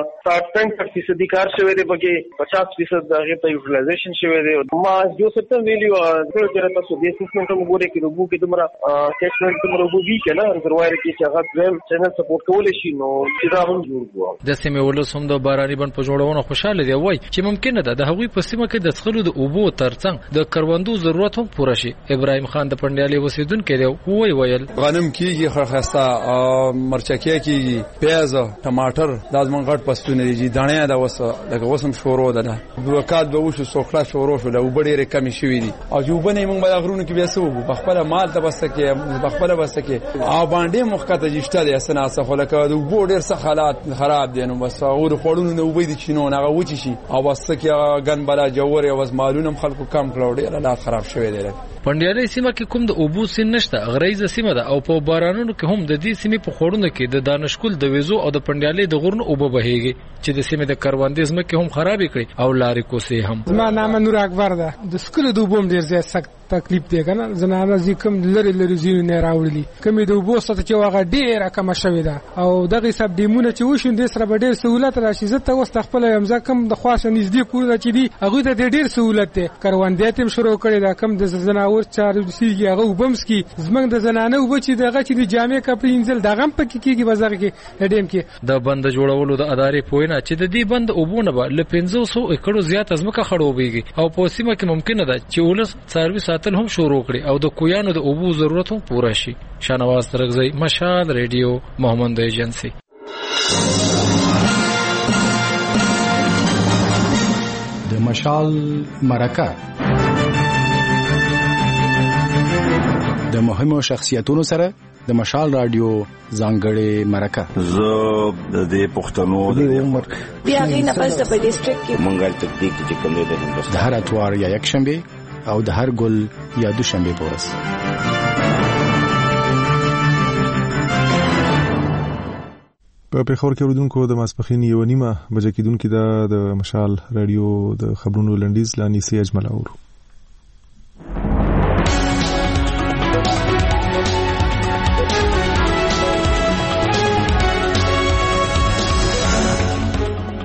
60% کار شوی دی پکې 50% دغه ته یوټیلایزیشن شوی دی. ما جو ست ویلیو کله چې تاسو د سیستم ته وګورئ کې د بو کې دمره سیستم ته وګورئ وی کنه ضروري کې چې هغه دیم چینل سپورټ کول شي نو چې دا هم جوړ وو. د سیمه ولوس هم د باراني بند په جوړونو خوشاله دی وای چې ممکن ده د هغوی په سیمه کې د څخلو د اوبو ترڅنګ د کروندو ضرورت هم پوره شي. ابراهيم خان د پنډیالي اوسیدونکو دی ویل غنم کیږي خرخسته مرچکیه کیږي پیاز ټماټر د ازمن غټ پستونه دي دانه دا وسه وسم شورو ده وکات به وشو سوخلا شورو شو له وبډې کمی شوې دي او جوبنه موږ به غرونو کې بیا سو بخپله مال ته بسکه بخپله بسکه او باندې مخکته جشته دي اسنه خو لکه د وبو ډیر څه حالات خراب دي نو بس او د خورونو نو وبې دي چینو هغه وچی شي او بسکه ګن بلا جوړ او مالونم خلکو کم کړو ډیر لا خراب شوی دی. پنډیالي سیمه کې کوم د اوبو سین نشته غریزه سیمه ده او په بارانونو کې هم د دې سیمې په خورونو کې د دانشکول د ویزو او د پنډیالي د غرونو اوبه بهيږي چې د سیمې د کروندې زمکه هم خرابې کړي او لارې کوسې هم. زما نام نور اکبر ده. د سکول د اوبو ډیر زیات سخت تکلیف دی کنه زنانه زیکم لری زیو نه راوړلی کمی د اوبو ست چې واغه ډیره کم شوی ده او دغه سب دیمونه چې وښوند سره به ډیر سہولت راشي. زه ته وست خپل یمزه کم د خاصه نږدې کورونه چې دی هغه ته ډیر سہولت ده. کروندې تم شروع کړی دا کم د زناور چارو سیږي هغه وبمسکی زمنګ د زنانه وب چې دغه چې د جامع کپړې انځل دغه پکې کېږي بازار کې ډیم کې د بند جوړولو د ادارې پوینه چې د دې بند اوبونه به ل 500 ایکړو زیات ازمکه خړوبېږي او په سیمه کې ممکن ده چې ولس څاروي ساتل هم شروع کړي او د کویانو د اوبو ضرورت هم پوره شي. شانواز ترغزی، مشال ریډیو، محمد ایجنسی. د مشال مرکه د مهمو شخصیتونو سره د مشال رادیو ځانګړې مرکه. زه د دې پښتنو د عمر بیا غي نه پس په ډیسټریکټ کې منګل تکتیک چې کوم دی د هر اتوار یا یک شنبه او د هر ګل یا دوشنبه پورس. په پیښور کې اوریدونکو د ماسپخین 1:30 بجې کېدونکې د مشال رادیو د خبرونو لنډیز لانی سی اجمل اورو. د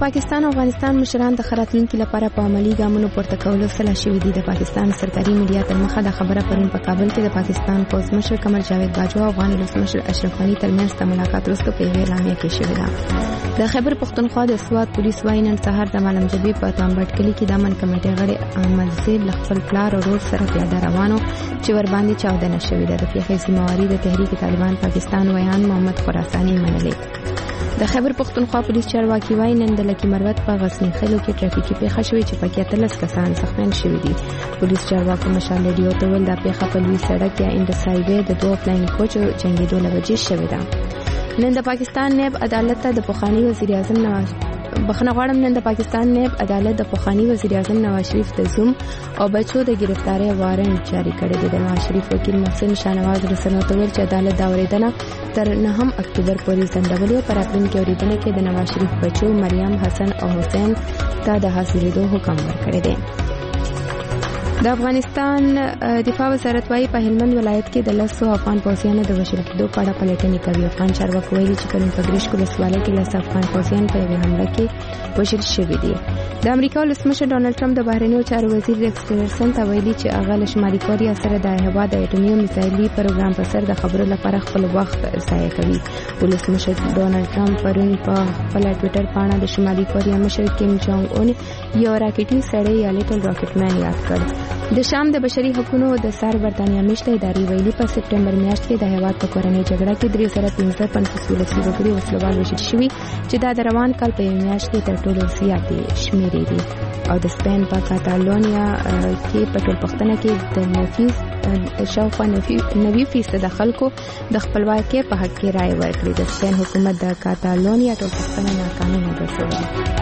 پاکستان او افغانستان مشران د خراتلونکو لپاره په عملی ګامونو پورته کولو سره شوي دي. د پاکستان سرکاري میډیا تر مخه د خبره پرون په کابل کې د پاکستان پوز مشر قمر جاوید باجوا او افغان ولسمشر اشرف غني ترمنځ د ملاقات وروسته په اعلامیه کې شوې ده. د خیبر پښتونخوا د سوات پولیس وايي نن سهار د معلم جبی په تامبټ کلی کې د امن کمیټې غړي احمد زید ل خپل پلار او ورور سره پیاده روانو چې ور باندې چاودنه شوې ده. د پیښې ذمہواری د تحریک طالبان پاکستان ویان محمد خراسانی منلې. د خیبر پښتونخوا پولیس چارواکي وايي نن د لکی مروت په غسنی خلو کې ټرافیکي پیښه شوې چې پکې 13 کسان زخمیان شوي دي. پولیس چارواکو مشال ریډیو ته ویل دا پیښه په لوی سړک یا انډس هایوې د دوه فلاینګ کوچ جنگیدو لوجې شوې ده. نن د پاکستان نیب عدالت ته د پخوانی وزیر اعظم نن د پاکستان نیب عدالت د پخوانی وزیر اعظم نواز شریف د زوم او بچو د گرفتاری وارنټ جاری کړی دی. د نواز شریف وکیل محسن شاهنواز رسنیو ته ویل چې عدالت دا اوریدنه تر 9 اکتوبر پورې ځنډولې. پر راتلونکي اوریدنه کې د نواز شریف بچو مریم حسن او حسین ته د حاضرېدو حکم ورکړی دی. د افغانستان دفاع وزارت وايي په هلمند ولایت کې د 100 افغان پوځیانو د وژل کېدو په اړه پلټنې کوي. افغان چارواکي ویلي چې پرون په ګریش ولسوالۍ کې 100 افغان پوځیان په یوه حمله کې وژل شوي دي. د امریکا ولسمشر ډونالډ ټرمپ د بهرنیو چارو وزیر ریکس ټیلرسن ته ویلي چې هغه له شمالي کوریا سره د هیواد د اټومي میزایلي پروګرام په سر د خبرو لپاره خپل وخت ضایع کوي. ولسمشر ډونالډ ټرمپ پرون په خپل ټوئیټر باندې د شمالي کوریا مشر کیم جونګ اون یو راکټي سړی یا لیټل راکټ مین یاد کړ. د شام د بشري حقوقو د سر برتانیا میشته ادارې ویلي په سپټمبر میاشت کې د هیواد په کورنۍ جګړه کې 315 ولسي وګړي وسلوال وژل شوي چې دا د روان کال په میاشت کې تر ټولو زیاتې شمیرې دي. او د سپین په کاتالونیا کې په ټول پښتنه کې د نفیس شاوخوا 90% د خلکو د خپلواکۍ په حق کې رائے ورکړي. د سپین حکومت د کاتالونیا ټول پښتنه ناقانونه ګرځولې.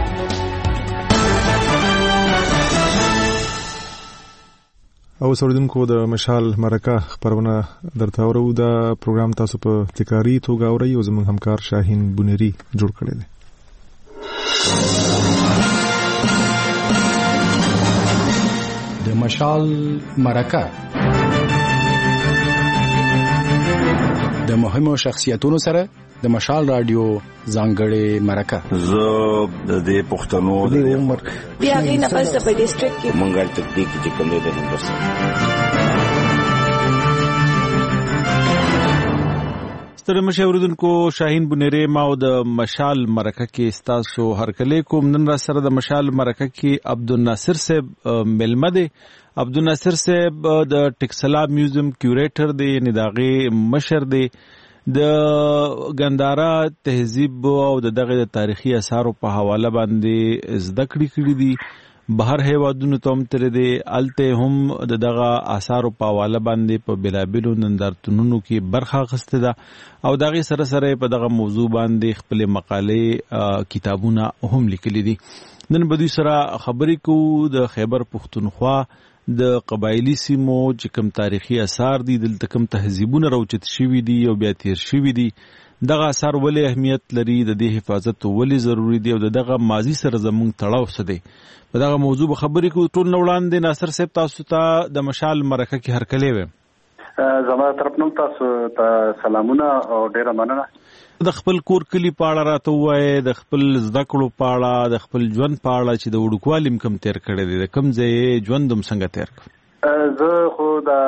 او سوریدونکو د مشال مرکه خبرونه درته اورو. دا پروګرام تاسو په تکراری توګه اورئ او زموږ همکار شاهین بونری جوړ کړی دی. د مشال مرکه د مهمو شخصیتونو سره د مشال رادیو ځانګړې مرکه. زه د دې پښتنو د عمر بیا غي نه پس په ډیسټریکټ کې مونږه تدقیق چې کوم دی د نمبر ستر مشاوردونکو شاهین بنيري ما او د مشال مرکه کې استاسو هرکلی کوم. نن را سره د مشال مرکه کې عبدالناصر صاحب ملمده. عبدالناصر صاحب د ټکسلا میوزیم کیوریټر دی، نداغي مشر دی. د ګندارا تهذیب او دغه تاریخي آثارو په حواله باندې زده کړی دي. بهر هیوادونو ته هم تر دې الته هم دغه آثارو په حواله باندې په بلابلو نندارتونونو کې برخه اخیسته ده او دغه سره سره په دغه موضوع باندې خپل مقالې کتابونه هم لیکلي دي. نن به دوی سره خبرې کوو د خیبر پښتونخوا د قبایلی سیمو چې کوم تاریخي آثار دي، دلته کوم تهذیبونه راوچت شوي دي او بیا تیر شوي دي، دغه آثار ولې اهمیت لري، د دې حفاظت ولې ضروری دی او دغه ماضي سره زموږ تړاو څه دی. په دغه موضوع به خبرې کوو. ټول وړاندې ناصر صاحب تاسو ته د مشال مرکه کې هرکلی ویم. زما طرف نوم تاسو ته سلامونه او ډیره مننه. د خپل کور کلی په اړه راته ووایئ، د خپل زده کړو په اړه، د خپل ژوند په اړه چې د وړوکوالي کم تیر کړی دی، د کوم ځای ژوند هم څنګه تیر کړ؟ زه خو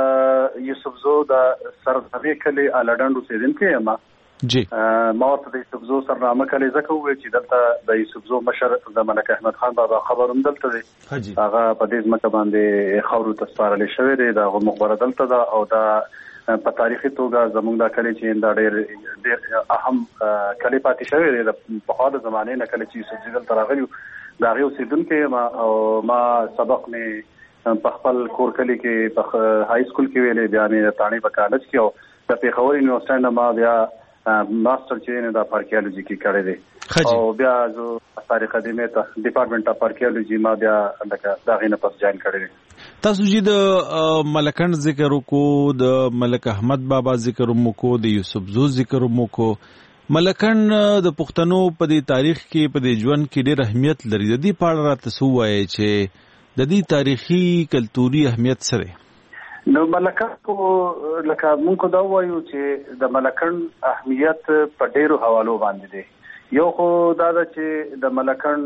د یوسفزو د سردابې کلي الډنډ اوسېدونکی یم. جی ما ورته د یوسفزو سرنامه کلي ځکه وویل چې دلته د یوسفزو مشر د ملک احمد خان بابا خبر هم دلته دی. هغه په دې ځمکه باندې خاورو ته سپارل شوی دی، د هغه مقبره دلته ده او دا په تاریخي توګه زموږ دا کلی چې دا ډېر اهم کلی پاتې شوی دی. د پخوا د زمانې نه کلی چې یوسفزي دلته راغلی د هغې اوسېدونکی یم او ما سبق مې په خپل کور کلي کې په های سکول کې ویلې، بیا مې د تاڼۍ په کالج کې او د پېښور یونیورسټۍ نه ما بیا ماستر چې د پارکیالوجي کې کړی دی او بیا زه تاریخ قدیمه ته ډپارټمنټ اف پارکیالوجي ما بیا لکه دا غینه پس جوائن کړی دی. تاسو چې د ملکند ذکر وکړو، د ملک احمد بابا ذکر وکړو، د یوسفزو ذکر وکړو. ملکند د پښتنو په دې تاریخ کې په دې ژوند کې ډېر اهمیت لري. د دې په اړه راته څه ووایئ چې د دې تاریخي کلتوري اهمیت څه دی؟ نو ملکند لکه مونږ دا وایو چې د ملکند اهمیت په ډیرو حوالو باندې دی. یو خو دا چې د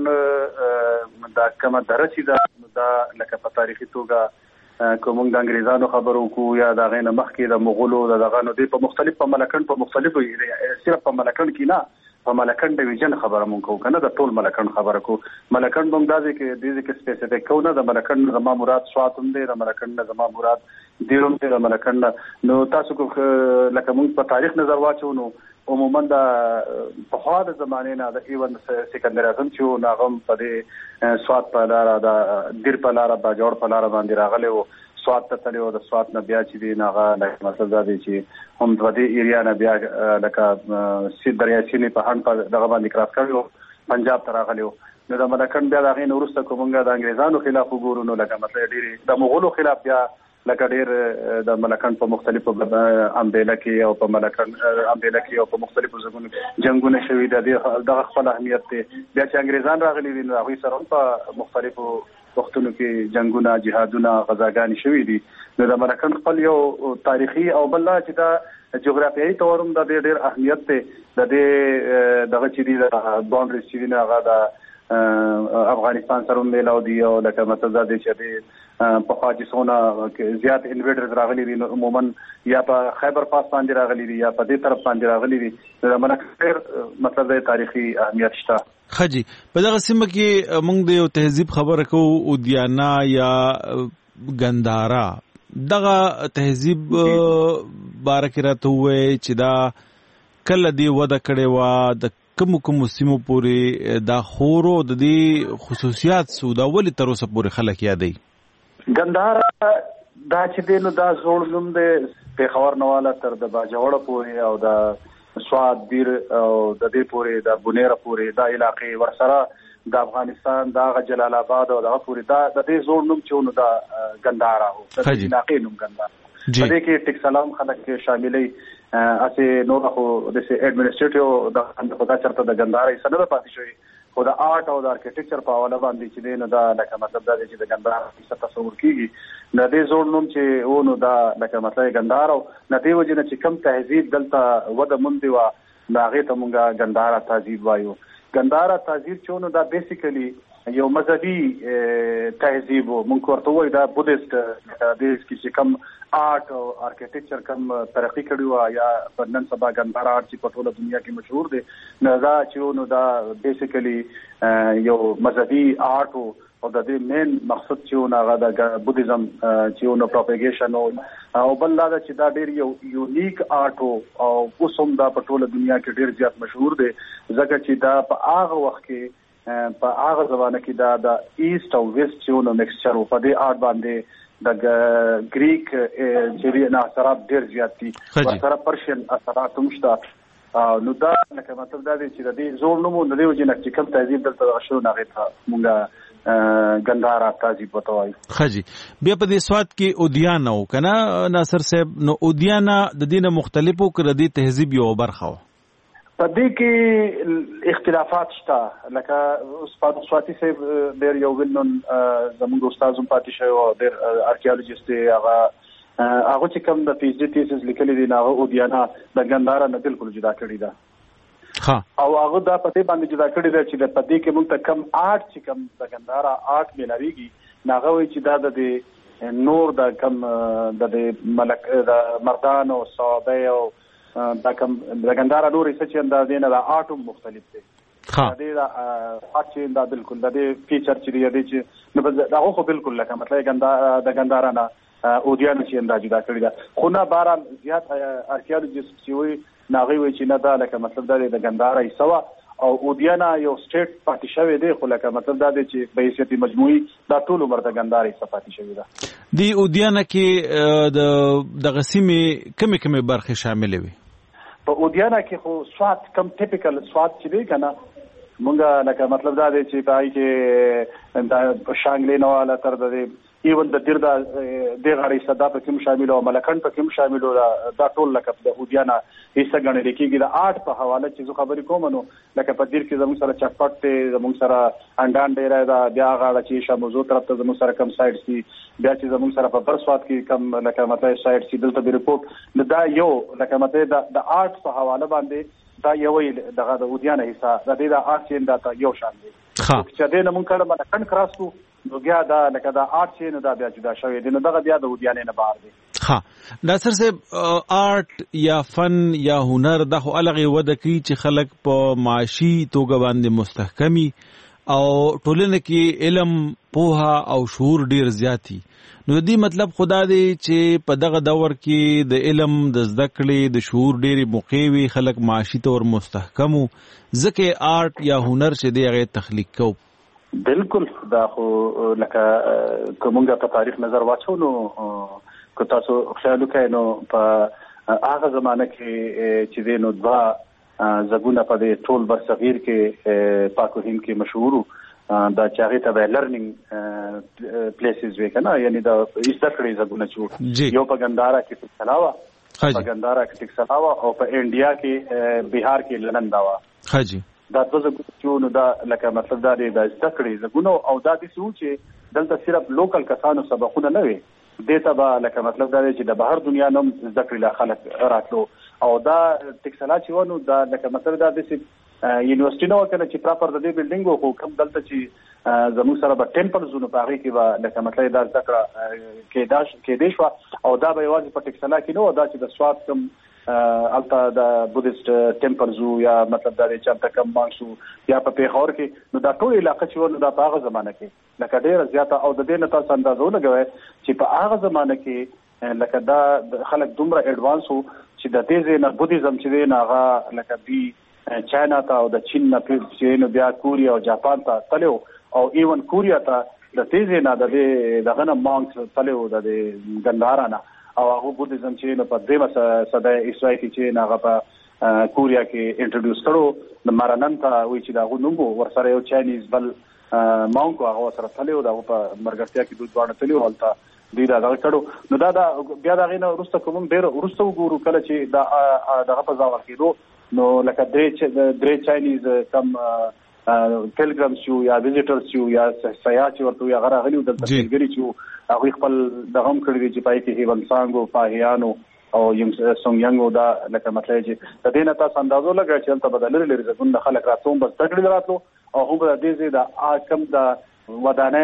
ملکند د کومه درجه دا لکه په تاریخي توګه کوم د انګریزانو خبرو کو یا د غینه مخکې د مغولو د غانو په مختلفو ملکند په مختلفو صرف په ملکند کې نه په ملکند ډیویژن خبره مونږ کو کنه د ټول ملکند خبره کو ملکند مونږ دا کې سپیسیفیک کو نه د ملکند زما مراد سواتم دی د ملکند زما مراد دیروم دی د ملکند نو تاسو کو لکه مونږ په تاریخ نظر واچو نو عموما د په خوا د زمانه نه د ایون سکندر اعظم چې ناغم په دې سوات په لار د دیر په لار د جوړ په لار باندې راغلی او سوات ته تللی او د سوات نه بیا چې دی ناغه مطلب دا دی چې هم د دې ایریا نه بیا لکه سید دریا سیلې په هند په دغه باندې کراس کړو پنجاب ته راغلی نو د ملکند بیا د غین وروسته کومه د انګریزانو خلاف وګورو نو لکه مطلب ډیری د مغولو خلاف بیا لکه ډیر د ملکند په مختلفو امبیله کې او په ملکند امبیله کې او په مختلفو ځایونو جنگونه شوي دغه خپل اهمیت دی بیا چې انګریزان راغلي دي نو هغوی سره په مختلفو وختونو کې جنگونه جهادونه غزاګانې شوي دي نو د ملکند خپل یو تاریخي او بل چې دا جغرافیایي تورم د ډیر اهمیت دی د دې دغه چې دی د باونډریز چې دی هغه د افغانستان سره میلاو دی او لکه مطلب دا دی چې په پاکستان زیات انویډرز راغلي دي عموما یا په خیبر پاس باندې راغلي دي یا په دې طرف باندې راغلي دي د ملکند مطلب د تاریخي اهمیت شته خجی په دغه سیمه کې موږ د یو تهذیب خبره کوو اودیانا یا ګندارا دغه تهذیب بارک راته وې چې دا کله دی وده کړي وا د کوم سیمو پورې دا خورو د دې خصوصیات سو دا ولې تر اوسه پورې خلک یادي ګندارا دا چې دینو دا زوړ نوم دی پیښور نواله تر د باجوړ پورې او د سواد دیر او د دې پورې د بونیره پورې دا علاقې ورسره د افغانستان د جلال آباد او د پورې دا د دې زوړ نوم چې نو دا ګندارا هو د علاقې نوم ګندارا په دې کې ټیک سلام خلک شاملې اسه نو خو د اډمنسټریټیو د خدا چرته د ګندارا یې سره پاتې شوی خو د آرټ او د ارکیټیکچر په حواله باندې چې دینه دا لکه مطلب دا چې د ګندارا څه تصور کیږي د دې زوړ نوم چې ونو دا لکه مطلب ګندارا نه دی وجنه چې کم تهذیب دلته وده مونږ دی وا داغه ته مونږه ګندارا تهذیب وایو ګندارا تهذیب چونو دا بیسیکلی یو مذهبي تهذیب مونږ ورته وایو دا بودیست د دې کې کم آرټ او ارکیټیکچر کم ترقی کړی یا نن سبا ګندارا آرټ چې په ټوله دنیا کې مشهور دی نو دا چې نو دا بیسیکلی یو مذهبي آرټ او د دې مین مقصد چې نو د بودیزم چې نو پروپاګیشن او بل دا چې دا ډیر یو یونیک آرټ او اوسم دا په ټوله دنیا کې ډیر زیات مشهور دی ځکه چې دا په هغه وخت کې په هغه زمانه کې دا د ایست او ویست چې نو مکسچر په دې آرټ باندې د گریک چې نه اثرات ډیر زیات دي ورسره پرشین اثرات هم شته نو دا لکه مطلب دا دی چې د دې زوړ نوم د دې وجه نه چې کوم تهذیب دلته شو نه غته مونږه ګندارا تهذیب وتوای خجی بیا په دې سواد کې اودیانا او کنه ناصر صاحب نو اودیانا د دینه مختلفو کړه دي تهذیب یو برخه په دې کې اختلافات شته لکه اوس په سواتي صاحب ډېر یو وینن زموږ استاد هم پاتې شوی او ډېر ارکیالوجیست هغه چې کوم د پی ایچ ډي تیسس لیکلي دي هغه اودیانا د ګندارا نه بالکل جدا کړی ده او هغه دا په دې باندې جدا کړی ده چې په دې کې موږ ته کم آرټ چې کم د ګندارا آرټ ملاويږي هغه وایي چې دا د نور د کم د ملک د مردان او صحابه او دا کوم د ګندارا نورې څه چې اندازې نه د آټوم مختلف دي د دې آټ چې دا بالکل د دې فیچر چې دی چې نو دا خو بالکل لکه مطلب د ګندارا نه اودیانا چې اندازې دا کړی دا خو نه باران زیات ارکیالوجیست چې وي ناغي وي چې نه دا لکه مطلب د ګندارا یې سوا او اودیانا یو سټیټ پاتې شوی دی خو لکه مطلب دا دی چې په حیثیت مجموعي دا ټول عمر د ګندارا یې پاتې شوی ده دی اودیانا کې د غسیمې کمی برخې شامل وي په اودیانا کې خو سواد کم ټیپیکل سواد چې دی کنه مونږه لکه مطلب دا دی چې پای کې د شانګلې نواله تر د ایون د دیر د غړي صدا په کوم شامل او ملکن په کوم شامل دا ټول لکه د اودیانه حصہ غنل کېږي د آرټ په حواله چې زه خبرې کوم نو لکه په دیر کې زموږ سره چټپټ ته زموږ سره انډان ډیر دا بیا غاړه چې شموزو طرف ته زموږ سره کم سایډ سي بیا چې زموږ سره په برسوات کې کم لکه مطلب سایډ سي دلته د ریپورت نو دا یو لکه مطلب د آرټ په حواله باندې دا یو دغه د اودیانه حصہ د دې د آرټ دا یو شان دی چې دې نه مونږ کړه ملکن کراسو نو بیا دا لکه دا آرټ چې نو دا بیا جدا شوی دی نو دغه بیا د اودیانه نه بهر دی. ها ناصر صاحب آرټ یا فن یا هنر د خو الګ وده کی چې خلک په معاشي توګه باندې مستحکمی او ټولنه کې علم پوها او شعور ډیر زیاتی نو دې مطلب خدا دی چې په دغه دور کې د علم د زده کړې د شعور ډېری موقعوي خلک معاشي تور مستحکمو ځکه آرټ یا هنر چې دی هغه تخلیق کو. بالکل دا خو لکه کومه په تاریخ نظر واچو نو کو تاسو خیال وکړئ نو په هغه زمانه کې چې دینو دوا زګونه په دې ټول برصغیر کې پاکو هند کې مشهورو دا چاغې ته به لرنینګ پلیسز وی کنه یعنی دا ایستکړې زګونه چې یو په ګندارا کې تکسلاوا په ګندارا کې تکسلاوا او په انډیا کې بهار کې لننداوا حاجی دا د زګونو دا لکه مطلب دا د ایستکړې زګونو او دا د سوچ چې دلته صرف لوکل کسانو سبقونه نه وي دیتا با لکه مطلب دا چې د بهر دنیا نوم ذکر له خلک راتلو او دا تکسلا چې ونه دا لکه مطلب دا د یونیورسيټي نو کنه چې پراپر د دې بلډینګ او کوم دلته چې زموږ سره به ټیمپل زونه پاغي کې با لکه مطلب دا ذکر کې دیش او دا به یوازې په تکسلا کې نو دا چې د سواد کم البته د بودیست ټیمپل زو یا مطلب دا چې البته کم مانسو یا په پیښور کې نو دا ټول علاقې چې ونه دا په هغه زمانه کې لکه ډېر زیاته او د دې نه تاسو اندازو لګوي چې په هغه زمانه کې لکه دا خلک دومره ایڈوانس وو چې د دې نه بودیزم چې نه هغه لکه بي چاینا ته او د چین نه چې نو بیا کوریا او جاپان ته تلو او ایون کوریا ته د دې نه د دغه مانګ تلو د ګندارا نه او هغه بودیزم چې نو په دې صدای عیسوي کې نه هغه په کوریا کې انټروډوس کړو د ماراننتا وی چې دا غوډو ورسره یو چاینیز بل مانګو هغه سره تلو دا په مرګرتیا کې دوه ځوان تلو حالت دی دا کړو نو دا بیا دا غینه ورسته کوم ډیر ورسته وګورو کله چې دا دغه په ځاور کېدو نو لکه درې چاینیز کم پیلګرامز شو یا ویزیټرز شو یا سیاحت ورته یا غره غلیو د تلګری شو هغه خپل دغم کړی دی چې پای کې هیوان سانګو پاهیانو او یم سونګ دا لکه مطلب چې د دې نه تاسو اندازو لګی چې تل بدل لري زګون د خلک راتوم بس تکړه راتلو او هم د دې د کم د ودانه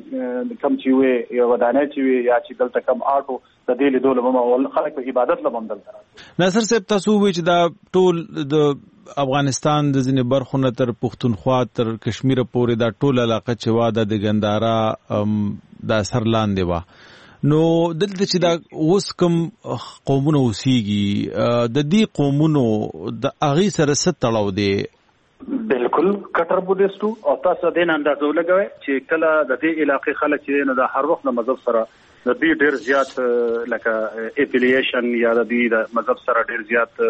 کم چې وي یا ودانه چې وي یا چې دلته کم آټو د دې له دوله مو خلک په عبادت لمن دلته ناصر صاحب تاسو وی چې دا ټول د افغانستان د ځینې برخو نه تر پښتونخوا تر کشمیر پورې دا ټول علاقه چې واده د ګندارا د اثر لاندې و نو دلته چې دا اوس کوم قومونه اوسېږي د دې قومونو د اغي سره ست تړاو دی بالکل کټر بودیستو او تاسو د نن اندازو لګوي چې کله د دې علاقې خلک چې نو د هر وخت د مذهب سره د دې ډیر زیات لکه اپیلیشن یا د دې د مذهب سره ډیر زیات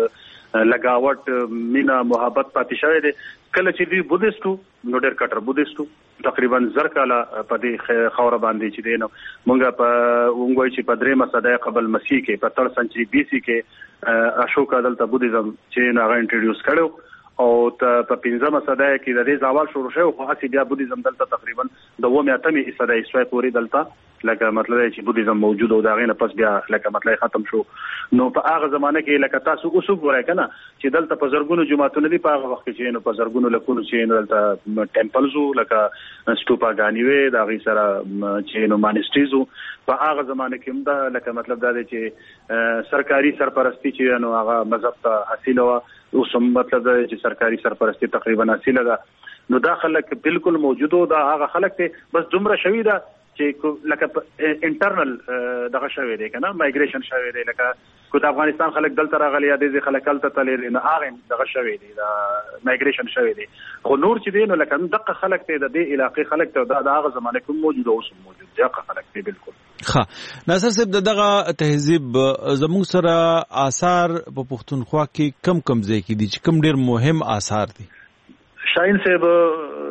لګاوټ مینا محبت پاتې شوی دی کله چې دی بودیستو نو ډېر کټر بودیستو تقریبا زر کاله په دې خوره باندې چې دی نو مونږه په وګورئ چې په درېمه صدای قبل مسیح کې په 3 سنچري بي سي کې اشوکا دلته بودیزم چې هغه انټروډیوس کړو او په 15مه صدای کې د دې زوال شروع شو خو اسی بیا بودیزم دلته تقریبا د 9مه صدای عیسوي پورې دلته لکه مطلب چې بودیزم موجود او دا غینه پس بیا لکه مطلب ختم شو نو په هغه زمانه کې لکه تاسو اوس وګورئ کنه چې دلته په زرګونو جماعتونه دي په هغه وخت کې نو په زرګونو لکونو چې دلته ټیمپلزو لکه سټوپاګانی وي دا غي سره چې نو مانستریزو په هغه زمانه کې هم دا لکه مطلب دا دی چې سرکاري سرپرستی چې نو هغه مذهب ته حاصله و اوس مطلب دا چې سرکاري سرپرستی تقریبا حاصله ده نو دا خلک بالکل موجودو دا هغه خلک ته بس دومره شوی ده چې لکه انټرنل دغه شوی دی کنه مایګریشن شوی دی لکه کو د افغانستان خلک دلته راغلي یا د خلک دلته تللی نه هغه دغه شوی دی دا مایګریشن شوی دی خو نور چې دی نو لکه دغه خلک ته د دې علاقې خلک ته دا هغه زمانه کوم موجود او سم موجود دغه خلک دی بالکل ها ناصر صاحب دغه تهذیب زموږ سره آثار په پښتونخوا کې کم ځای کې دي چې کم ډیر مهم آثار دي شاهین صاحب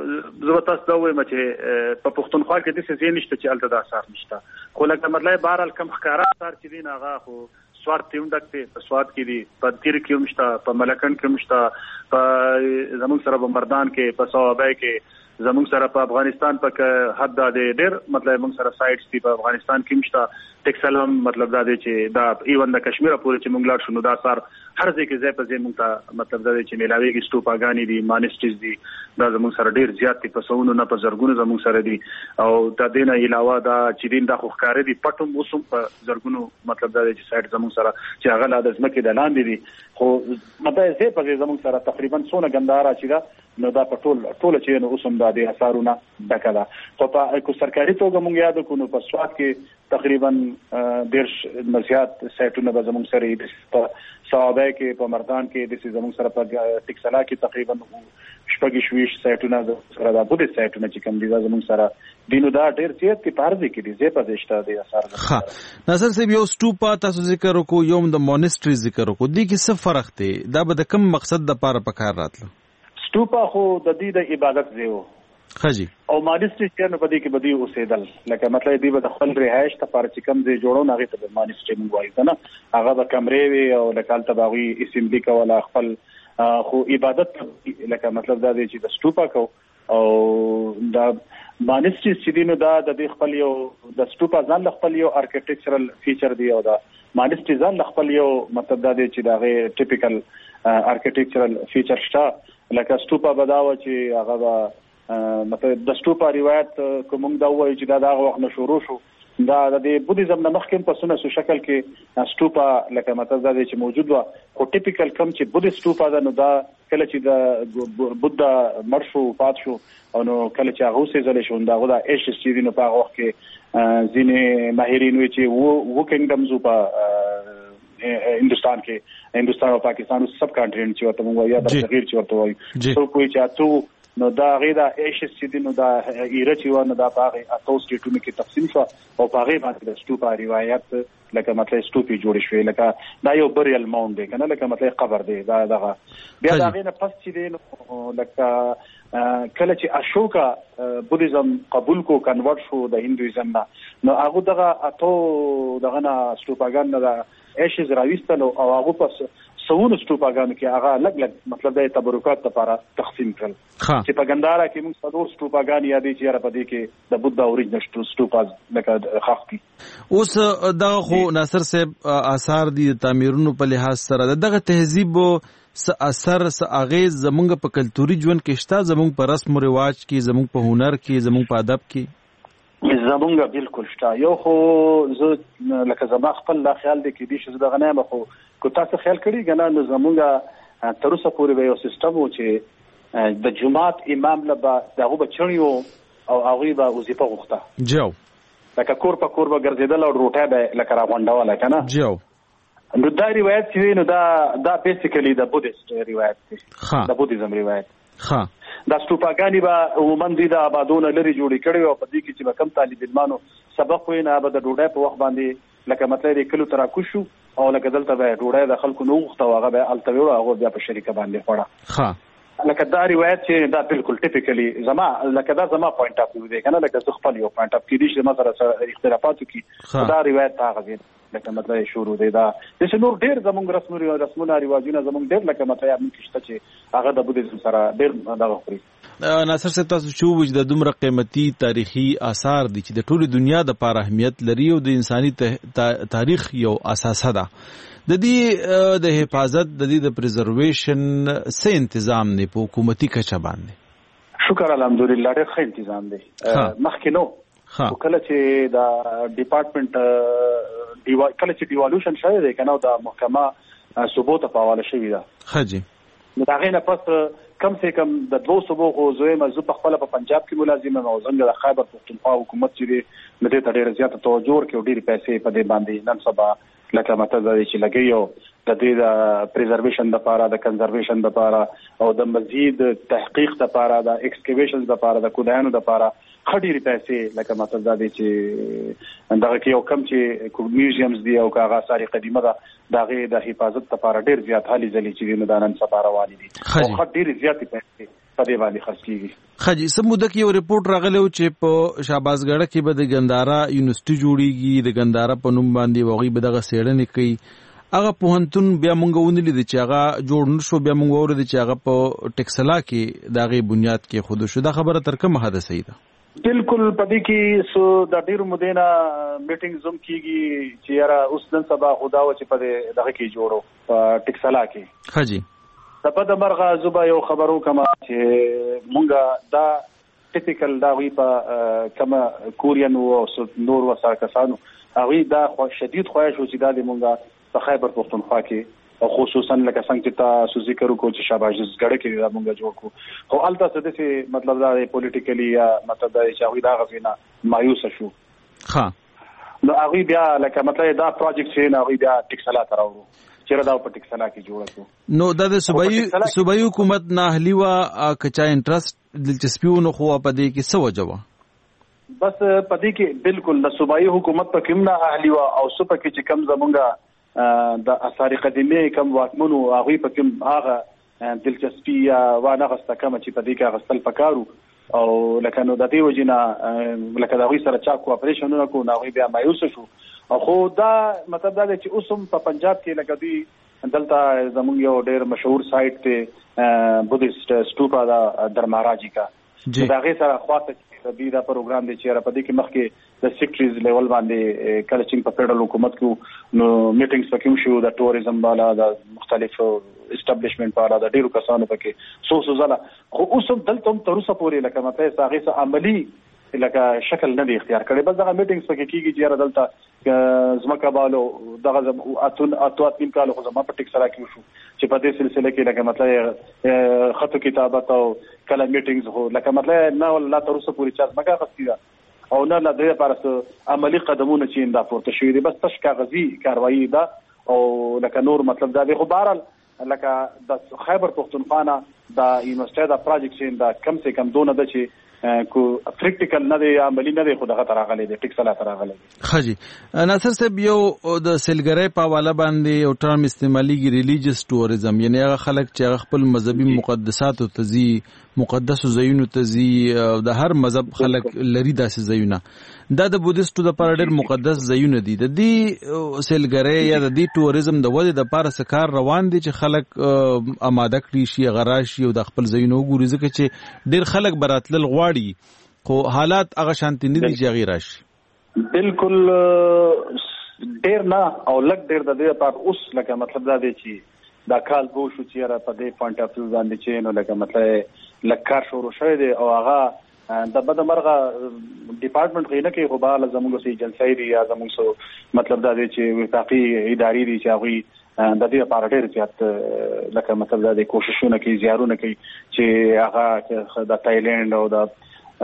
زه تاسو ته وایم چې په پښتونخوا کې د څه نشته چې الته د اثر نشته، خو لکه مطلب بهرحال کم ښکارا اثر چې دین هغه خو سواد تیم ډکته په سواد کې دي، په تیر کې هم شته، په ملکن کې هم شته، په زموږ سره په مردان کې، په صوابه کې، زموږ سره په افغانستان په حد د ډېر مطلب موږ سره سایټس دي په افغانستان کې مشته، ټیکسل هم مطلب دا دی چې دا ایون د کشمیر پورې چې موږ لاړ شو نو دا سر هر ځای کې ځای په ځای موږ ته مطلب دا دی چې ملاویږي سټوپاګانی دي، مانسټیز دي، دا زموږ سره ډېر زیات دي، په سونو نه په زرګونو زموږ سره دي، او دا دینه علاوه دا چې دین د خو ښکارې دي پټوم اوسم په زرګونو مطلب دا دی چې سایټ زموږ سره چې هغه لا د ځمکې د لاندې دي، خو مطلب زه په زموږ سره تقریبا څونه ګنداره چې دا نو دا په ټول چې نو اوسم دا د اثارونه ډکه ده. خو په سرکاري توګه موږ یاد کوو په سواد کې تقریبا ډېر زیات سایټونه به زموږ سره دي، په صوابه کې، په مردان کې، د زموږ سره په ټیکسلا کې تقریبا شپږ شويش سایټونه سره د بده سایټونه چې کوم دي زموږ سره دینو دا ډېر زیات کې پارځي کې دي زه په دشته د اثار. ها ناصر صاحب یو سټوپا تاسو ذکر وکړو، یو د مونستری ذکر وکړو، دي کې څه فرق دی؟ دا به د کوم مقصد د پاره پکار راتله؟ سټوپا خو د دې د عبادت ځای خجی او مانسټری چې په دې کې بدی اوسېدل، لکه مطلب دی به د خپل رهائش ته پر چې کم ځای جوړو نه غي ته مانسټری موږ وایو کنه، هغه د کمرې وی او لکه تباغي اسمبلی کوله خپل خو عبادت لکه مطلب دا دی چې د سټوپا کو او د مانسټری چې دینو دا د خپل یو د سټوپا ځان خپل یو آرکیټیکچرل فیچر دی او دا مانسټری ځان خپل یو مطلب دا دی چې دا غي ټیپیکل آرکیټیکچرل فیچر شته، لکه سټوپا بداوه چې هغه مطلب د سټوپا روایت کوم دا وایي چې دا دغه وخت شروع شو، دا د بودیزم نه مخکې په سنت شکل کې سټوپا لکه مطلب دا چې موجود و، خو ټیپیکل کم چې بودی سټوپا دا نو دا کله چې د بودا مرشو پات شو او نو کله چې هغه سه زل شو دا غوډه ایش سی دي نو په وخت کې ځینې ماهرین وی چې وو کینګډمز په هندوستان او پاکستان سب کنټرینټ چې ورته وایي یا د تغیر چې ورته وایي څو کوی چې اتو نو دا غیدا ایش سی دي نو دا ایره چې ونه دا باغ اتو سټیټونو کې تقسیم شو او باغ باندې د سټوپا روایت لکه مطلب سټوپی جوړ شوی، لکه دا یو بریل ماوند دی کنه، لکه مطلب قبر دی دا دغه بیا دا غینه پس چې دی نو لکه کله چې اشوکا بودیزم قبول کو کنورټ شو د هندویزم نه نو هغه دغه اتو دغه نه سټوپاګان نه ایش زراویستلو او هغه پس سونو سټوپاګانو کې هغه لګ مطلب د تبرکات لپاره تقسیم کړل چې په ګندارا کې موږ څلور سټوپاګان یادې چې را پدې کې د بودا اوریجنل سټوپاز لکه خاختي. اوس دغه خو ناصر صاحب آثار دي تعمیرونو په لحاظ سره دغه تهذیب س اثر س اغیز زمونږ په کلتوري ژوند کې شته، زمونږ په رسم او رواج کې، زمونږ په هنر کې، زمونږ په ادب کې زمونږ بالکل شته. یو خو زه لکه زما خپل لا خیال دی کې دي چې دغه نه خو کو تاسو خیال کړی کنه نو زمونږ تر اوسه پورې یو سیستم و چې د جمعات امام لبا دغه بچنیو او هغه به وظیفه غوښته جو لکه کور په کور به ګرځیدل او روټه به لکه را غونډول کنه جو نو دا روایت چې نو دا بیسیکلی د بودیست روایت دی، د بودیزم روایت. دا سټوپاګانی به عموما دي د آبادونه لري جوړی کړي او په دې کې چې کم طالب علمانو سبق وینا به د ډوډۍ په وخت باندې لکه مطلب کلو ترا کوشو او لکه دلته به ډوډۍ د خلکو نو وخت هغه به التویو هغه بیا په شریکه باندې خوړه لکه دا روایت چې دا بالکل ټیپیکلی زما لکه دا زما پوینټ اف ویو دی کنه، لکه زه خپل یو پوینټ اف کې دي چې ما سره اختلافاتو کې دا روایت هغه دی لکه مطلب شروع دی دا چې نور ډیر زمونږ رسمونه رواجونه زمونږ ډیر لکه مطلب موږ کېشته چې هغه د بودیزم سره ډیر دغه خوري. ناصر صاحب تاسو چې وځ د دومره قیمتي تاریخي آثار دي چې د ټولو دنیا د لپاره اهمیت لري او د انساني تاریخ یو اساسه ده، د دې د حفاظت د دې د پریزرویشن څه تنظیم نه په حکومتي کچه باندې؟ شکر الحمدلله ډېر ښه تنظیم دی. مخکې نو کله چې د ډپارټمنټ کله چې ډیوالوشن شوی دی کنه د محکمه صوبو ته په حواله شوی ده خجی نو دا غینه پس کم سے کم د 2 صوبو خو زوی مزو په خپل په پنجاب کې ملازم او څنګه د خیبر پختونخوا حکومت چې د دې ډېر زیات توجه ورکړي او ډېر پیسې په دې باندې نن سبا لکه مطلب چې لګیو د دې د پریزرویشن لپاره د کنزرویشن لپاره او د مزید تحقیق لپاره د ایکسکیویشنز لپاره د کودانو لپاره خډيري پیسې لکه مطلب دا دی چې دغه کې یو کم چې میوزیمز دی او کاغه آثار قدیمه ده دغه د حفاظت لپاره ډیر زیات حالي ځلې چې نن سبا روانې دي او خډيري زیات پیسې په دې باندې خرڅ کیږي. خاجي سموده کې یو ریپورت راغلی و چې په شهبازګړه کې به د ګندارا یونیورسيټي جوړیږي، د ګندارا په نوم باندې وغي به دغه سیړنې کوي. هغه پوهنتون بیا مونږ ونیلې د چې هغه جوړ نشو، بیا مونږ اورید چې هغه په ټکسلا کې دغه بنیاد کې خود شو. دا خبره تر کومه حد صحیح ده؟ بالکل پدې کې سو د ډیرو مدینه میټینګ زوم کیږي چې یاره اوس نن سبا خدا و چې په دغه کې جوړو په ټکسلا کې. خاجي د په مرغه زوبا یو خبرو کما چې مونږه دا ټیپیکل دا وی په کما کورین او نور وسار کسانو هغه دا شدید خواهش و چې دا مونږه په خیبر پختونخوا کې او خصوصا لکه څنګه چې تاسو ذکر وکړو چې شهبازګړه کې دا مونږه جوړ کو خو البته څه دې مطلب دا پولیټیکلی یا مطلب دا چې هغه دا غوینه مایوس شو. ها نو هغه بیا لکه مطلب دا پروجیکټ چې هغه بیا ټکسلا تراورو چیرې دا په ټکسلا کې جوړ کو. نو دا د صوبایي حکومت نه اهلی وا کچا انټرست دلچسپیونه خو په دې کې څه وجوه؟ بس په دې کې بالکل د صوبایي حکومت په کوم نه اهلی وا او څه په کې چې کم زمونږه د اثار قدیمه کم واکمنو هغه په کوم هغه دلچسپي و نه غسته کم چې په دې کې غستل پکارو او لکه نو د دې وجنه لکه دا وی سره چا کوآپریشنونه کو نه وی بیا مایوس شو. خو دا مطلب دا چې اوسم په پنجاب کې لکه دی دلته زموږ یو ډېر مشهور سایت ته بودیست سټوپا دا درماراجی کا دا غي سره خواته چې دا پروګرام دی چې را پدې کې مخکې د سیکټریز لیول باندې کلچینګ په فدرال حکومت کې نو میټینګز پکې شو د ټوریزم بالا د مختلف اسټابلیشمنت بالا د ډیرو کسانو پکې سو زله. خو اوسم دلته تر اوسه پورې لکه مته هغه څه عملی لکه شکل نه دی اختیار کړي. بس دغه میټینګز پکې کیږي چې را دلته زمکه بالو دغه اتوات نیم کال خو زما په ټیکسلا کې شو چې په دې سلسله کې لکه مطلب خطو کتابت او کله میټینګز هو لکه مطلب نه ولا تر اوسه پورې چا مګه غوښتي او نه لا د لپاره عملی قدمونه چې انده پورته شوی دي. بس تش کاغذي کاروایی ده او لکه نور مطلب دا دی. خو بهرحال لکه د خیبر پختونخوا د یونیورسيټي دا پروجیکټ چې دا کم سے کم دونه د چې کو پریکټیکل نه دی عملی نه دی خو دغه تراغلي دی ټیکسلا تراغلي. خاجي ناصر صاحب یو د سیلګری په حواله باندې او ټرم استعمالي ریلیجیس ټوریزم یعنی هغه خلک چې خپل مذهبي مقدسات او تزي مقدس زینو تزي د هر مذهب خلک لري داسې زینونه دا د بودیستو د پر ډېر مقدس زینونه دي. د دې سیلګری یا د دې ټوریزم د ودې د پر سکار روان دي چې خلک آماده کړي شي غراشي او د خپل زینو ګوري ځکه چې ډېر خلک براتل غواړي خو حالات هغه شانتي نه دي چې غیر راشي. بالکل ډېر نه او لګ ډېر د دې په اوس لکه مطلب دا دی چې دا کال بو شو چې را په دې پوینټ اف ویو باندې چې نو لکه مطلب لکار شروع شوی دی او هغه د بد مرغه ډپارټمنټ غینه کې خو به زموږ سي جلسې دي یا زموږ سو مطلب دا دی چې وفاقي اداري دي چې هغه د دې لپاره ډېر زیات لکه مطلب دا دی کوششونه کوي زیارونه کوي چې هغه د تایلند او د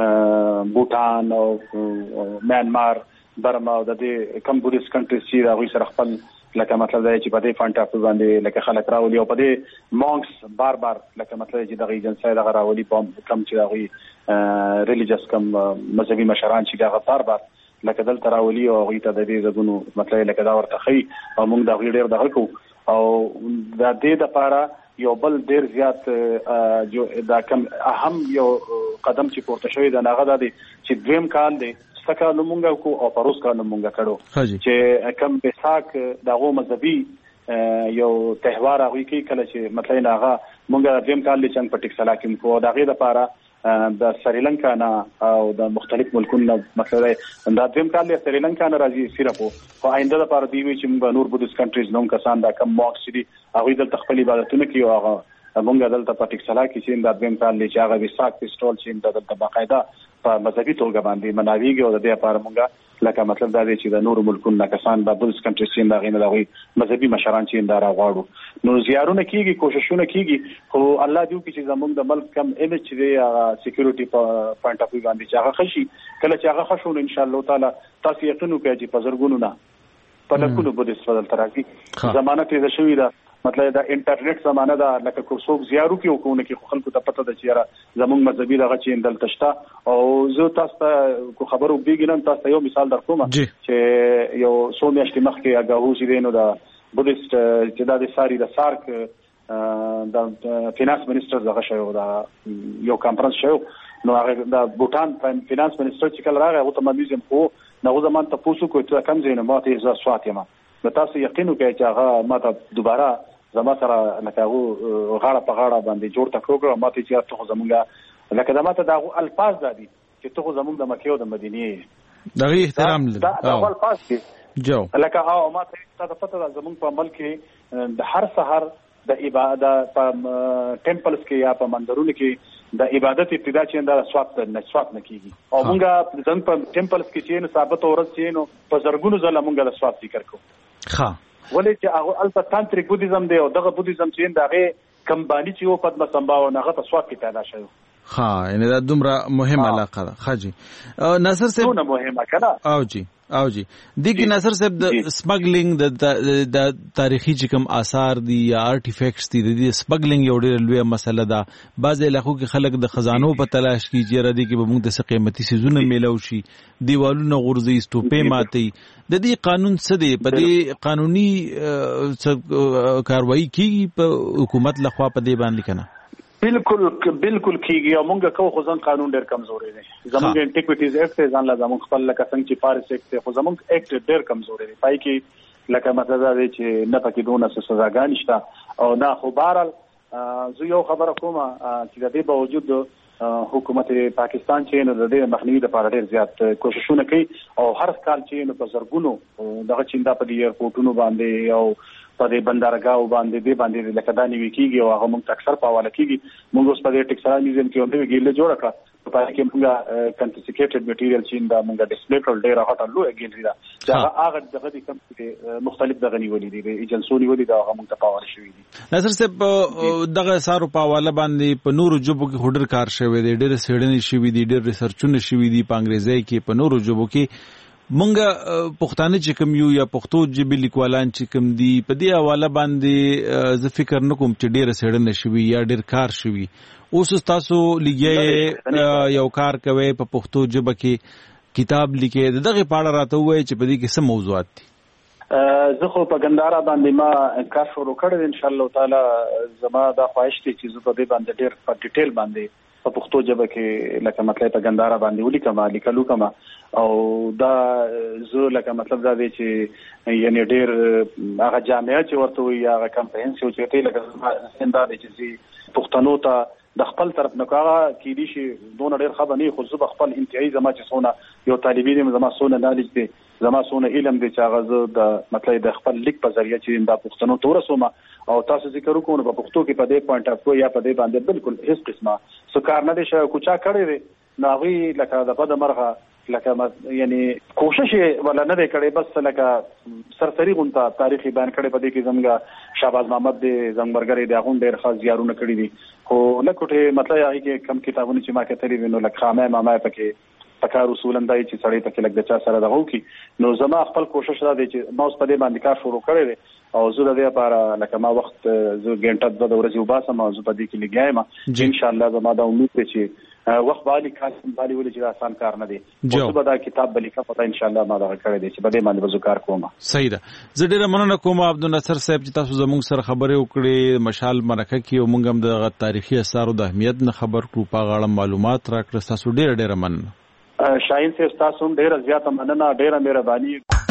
بوتان او میانمار برما او د دې کم بودیست کنټریز چې هغه سره خپل لکه مطلب دا چې په دې فانټا په باندې لکه خلک راولي او په دې مونکس بار لکه مطلب چې دغه ایجنسي دغه راولي په کم چې دغه ریلیجیس کم مذهبي مشران چې دغه بار لکه دلته راولي او هغه ته د دې زګونو مطلب لکه دا ورته خي او موږ دا ډېر دغه کو او د دې لپاره یو بل ډېر زیات جو دا کم اهم یو قدم چې پورته شوی دا هغه د چې دویم کال دی سکه نمونګه کو او پروس کا نمونګه کړو چې کم بیساک دغه مذهبي یو تهوار هغه کې کله چې مطلب هغه مونږه دیم کال لچن په ټیکسلا کې کو دغه لپاره د سریلانکا نه او د مختلف ملکونو مطلب دا دیم کال له سریلانکا نه راځي صرف او آینده لپاره دی چې موږ نور بودیست کنټریز نوم کسان دا کم موکس دي هغه د تخپل عبادتونه کوي او موږ دلته په ټیکسلا کې چې د دیم کال لچ هغه بیساک پیسټول چې د باقاعده په مذهبي توګه باندې مناویږي او د دې لپاره موږ لکه مطلب دا دی چې د نور ملکونو کسان د بودیست کنټریز چې دا غینه د مذهبي مشران چې دا راغواړو نو زیارونه کیږي کوششونه کیږي خو الله دې وکړي چې زموږ د ملک کم امیج دی سکیورټي په پوینټ اف ویو باندې چې هغه خشي کله چې هغه خشون ان شاء الله تعالی تاسو یقین وکړئ چې په زرګونو نه په لکونو بودیست بدل ترازي ضمانت یې شوی دا مطلب دا انټرنیټ زمانه دا لکه کوڅوک زیارو کې وکونه کې خلکو ته پته ده چې یاره زموږ مذهبي دغه چې اندل تشتا او زه تاسو ته خبرو بیګنم تاسو ته یو مثال درکوم چې یو څو میاشتې مخکې هغه چې نو دا بودیست چې دا د ساری د سارک د فینانس منسٹر دغه شو دا یو کانفرنس شو نو هغه د بوتان فینانس منسټر چې کله راغی هغه ته مېزم خو نو زمان ته پوسو کوی ته کم زینه ماته ز سوات یم نو تاسو یقین وکړئ چې هغه ماته دوباره زما سره لکه غاړه په غاړه باندې جوړ تا پروګرام ماته چې ته زمونږه لکه ماته دا الفاظ دي چې ته زمونږ د مکه او د مدینه دغه احترام دا الفاظ دي جو لکه ماته تاسو پته زمونږ په عمل کې د هر سحر د عبادت په ټیمپلز کې یا په مندرونو کې د عبادت ابتدا چې د سوات نه کیږي او مونږه ځن په ټیمپلز کې چې ثابت اورز چې نو په زرګونو ځله مونږه د سوات ذکر کوو ها ولې چې هغه البته تانتریک بودیزم دی او دغه بودیزم چې دغه کمبانی چې او پدما سمباو نه په سوات کې پیدا شوی ها ان دا دومره مهم علاقه ده خاجي ناصر صاحب نو مهمه کړه او جی دغه ناصر صاحب د سمګلینګ د تاریخي چکم آثار دي یا آرټیفیکټس دي د سمګلینګ یو ډېر لوی مسله ده بعض علاقو کې خلک د خزانو په تلاش کې چې ردی کې به موږ د قیمتي سيزونه میلاو شي دیوالونه غورځي سټوپې ماتي د دې قانون څه دی په دې قانوني کاروایی کیږي په حکومت لخوا په دې باندې کنه بالکل کیږي او موږ کو خو ځان قانون ډېر کمزوري دی زموږ انټیکویټیز اکټ ځان لا زموږ خپل لکه څنګه چې پاریس اکټ خو زموږ اکټ ډېر کمزوري دی پای کې لکه مطلب دا دی چې نه پکې دونه سزاګانې شته او نه خو بهرحال زه یو خبره کوم چې د دې باوجود حکومت پاکستان چې نو د دې مخنیوي لپاره ډېر زیات کوششونه کوي او هر کال چې نو په زرګونو دغه چیندا په دې ایرپورټونو باندې او په دې بندرګاو باندې لکه دا نیوي کیږي او هغه موږ اکثر په حواله کیږي موږ اوس په دې ټیکسرا میوزیم کې هم ویل جوړ کړ په پای کې موږ کنفیسکیټډ میټیریال چې دا موږ ډیسپلی کړل ډېر هټل لو اګیلري دا هغه دغه دي کوم چې مختلف دغه نیولې دي ایجنسونی ولې دا هغه موږ ته پاور شوې دي نظر صاحب دغه سارو په حواله باندې په نورو جوبو کې هډر کار شوی دی ډېر سړنی شوی دی ډېر ریسرچونه شوی دی په انګریزي کې په نورو جوبو کې مونږه پښتانه چې کوم یو یا پښتو جبې لیکوالان چې کوم دي په دې حواله باندې زه فکر نکوم چې ډېر سړنه شوی یا ډېر کار شوی اوس تاسو لګي یو کار کوي په پښتو جبه کې کتاب لیکي دغه پاړه راته وای چې په دې کې څه موضوعات دي زه خو په ګندارا باندې ما کار شروع کړی ان شاء الله تعالی زما دا خواهش دی چې زه په دې باندې ډېر په ډیټیل باندې په پښتو ژبه کې لکه مطلب په ګندارا باندې لیکلو کما او دا زه لکه مطلب دا دی چې یعنی ډېر هغه جامعه چې ورته وي هغه کمپرهنسیو چې ته لکه څنګه دا چې پښتنو ته د خپل طرف نه کاغه کې دي شي دون ډېر خبرني خو زه خپل انتهایی زما چې سونه یو طالب علم زما سونه نالج دي زما سونه علم دي چې هغه د مطلب د خپل لیک په ذریعہ چې د پښتنو تورسومه او تاسو ذکر وکړو په پښتو کې په دې پوینټ اف کو یا په دې باندې بالکل هیڅ قسمه سکار نه دي شو کوچا کړی دی ناوی لکه د بد مرغه لکه یعنی کوشش ولا نه کړي بس لکه سرسری غونټه تاریخي بیان کړي په دې کې زموږ شهباز محمد دې زنګبرګری د غون ډېر خاص زیارونه کړی دي خو لکه مطلب هغه کې کم کتابونه چې ما کتلې وینو لکه خامه ماما پکې پکار اصولن دای چې سړی پکې لګ د چا سره دغه کی نو زما خپل کوشش را دی چې ما اوس په دې باندې کار شروع کړی دی او زه د دې لپاره لکه ما وخت زه ګنټه د ورځې وباسم او زه په دې کې لګایم ان شاء الله زما دا امید دی چې وخت باندې کار باندې ولې چې آسان کار نه دی اوس به دا کتاب بلیکه پتا ان شاء الله ما دا کړی دی چې په دې باندې وزو کار کوم صحیح ده زه ډیره مننه کوم عبدالناصر صاحب چې تاسو زموږ سره خبرې وکړې مشال مرکه کې او موږ هم د تاریخي اثارو د اهمیت نه خبر کړو په غاړه معلومات راکړه تاسو ډیره مننه شاهین صاحب تاسو ډیره زیاته مننه ډیره مهرباني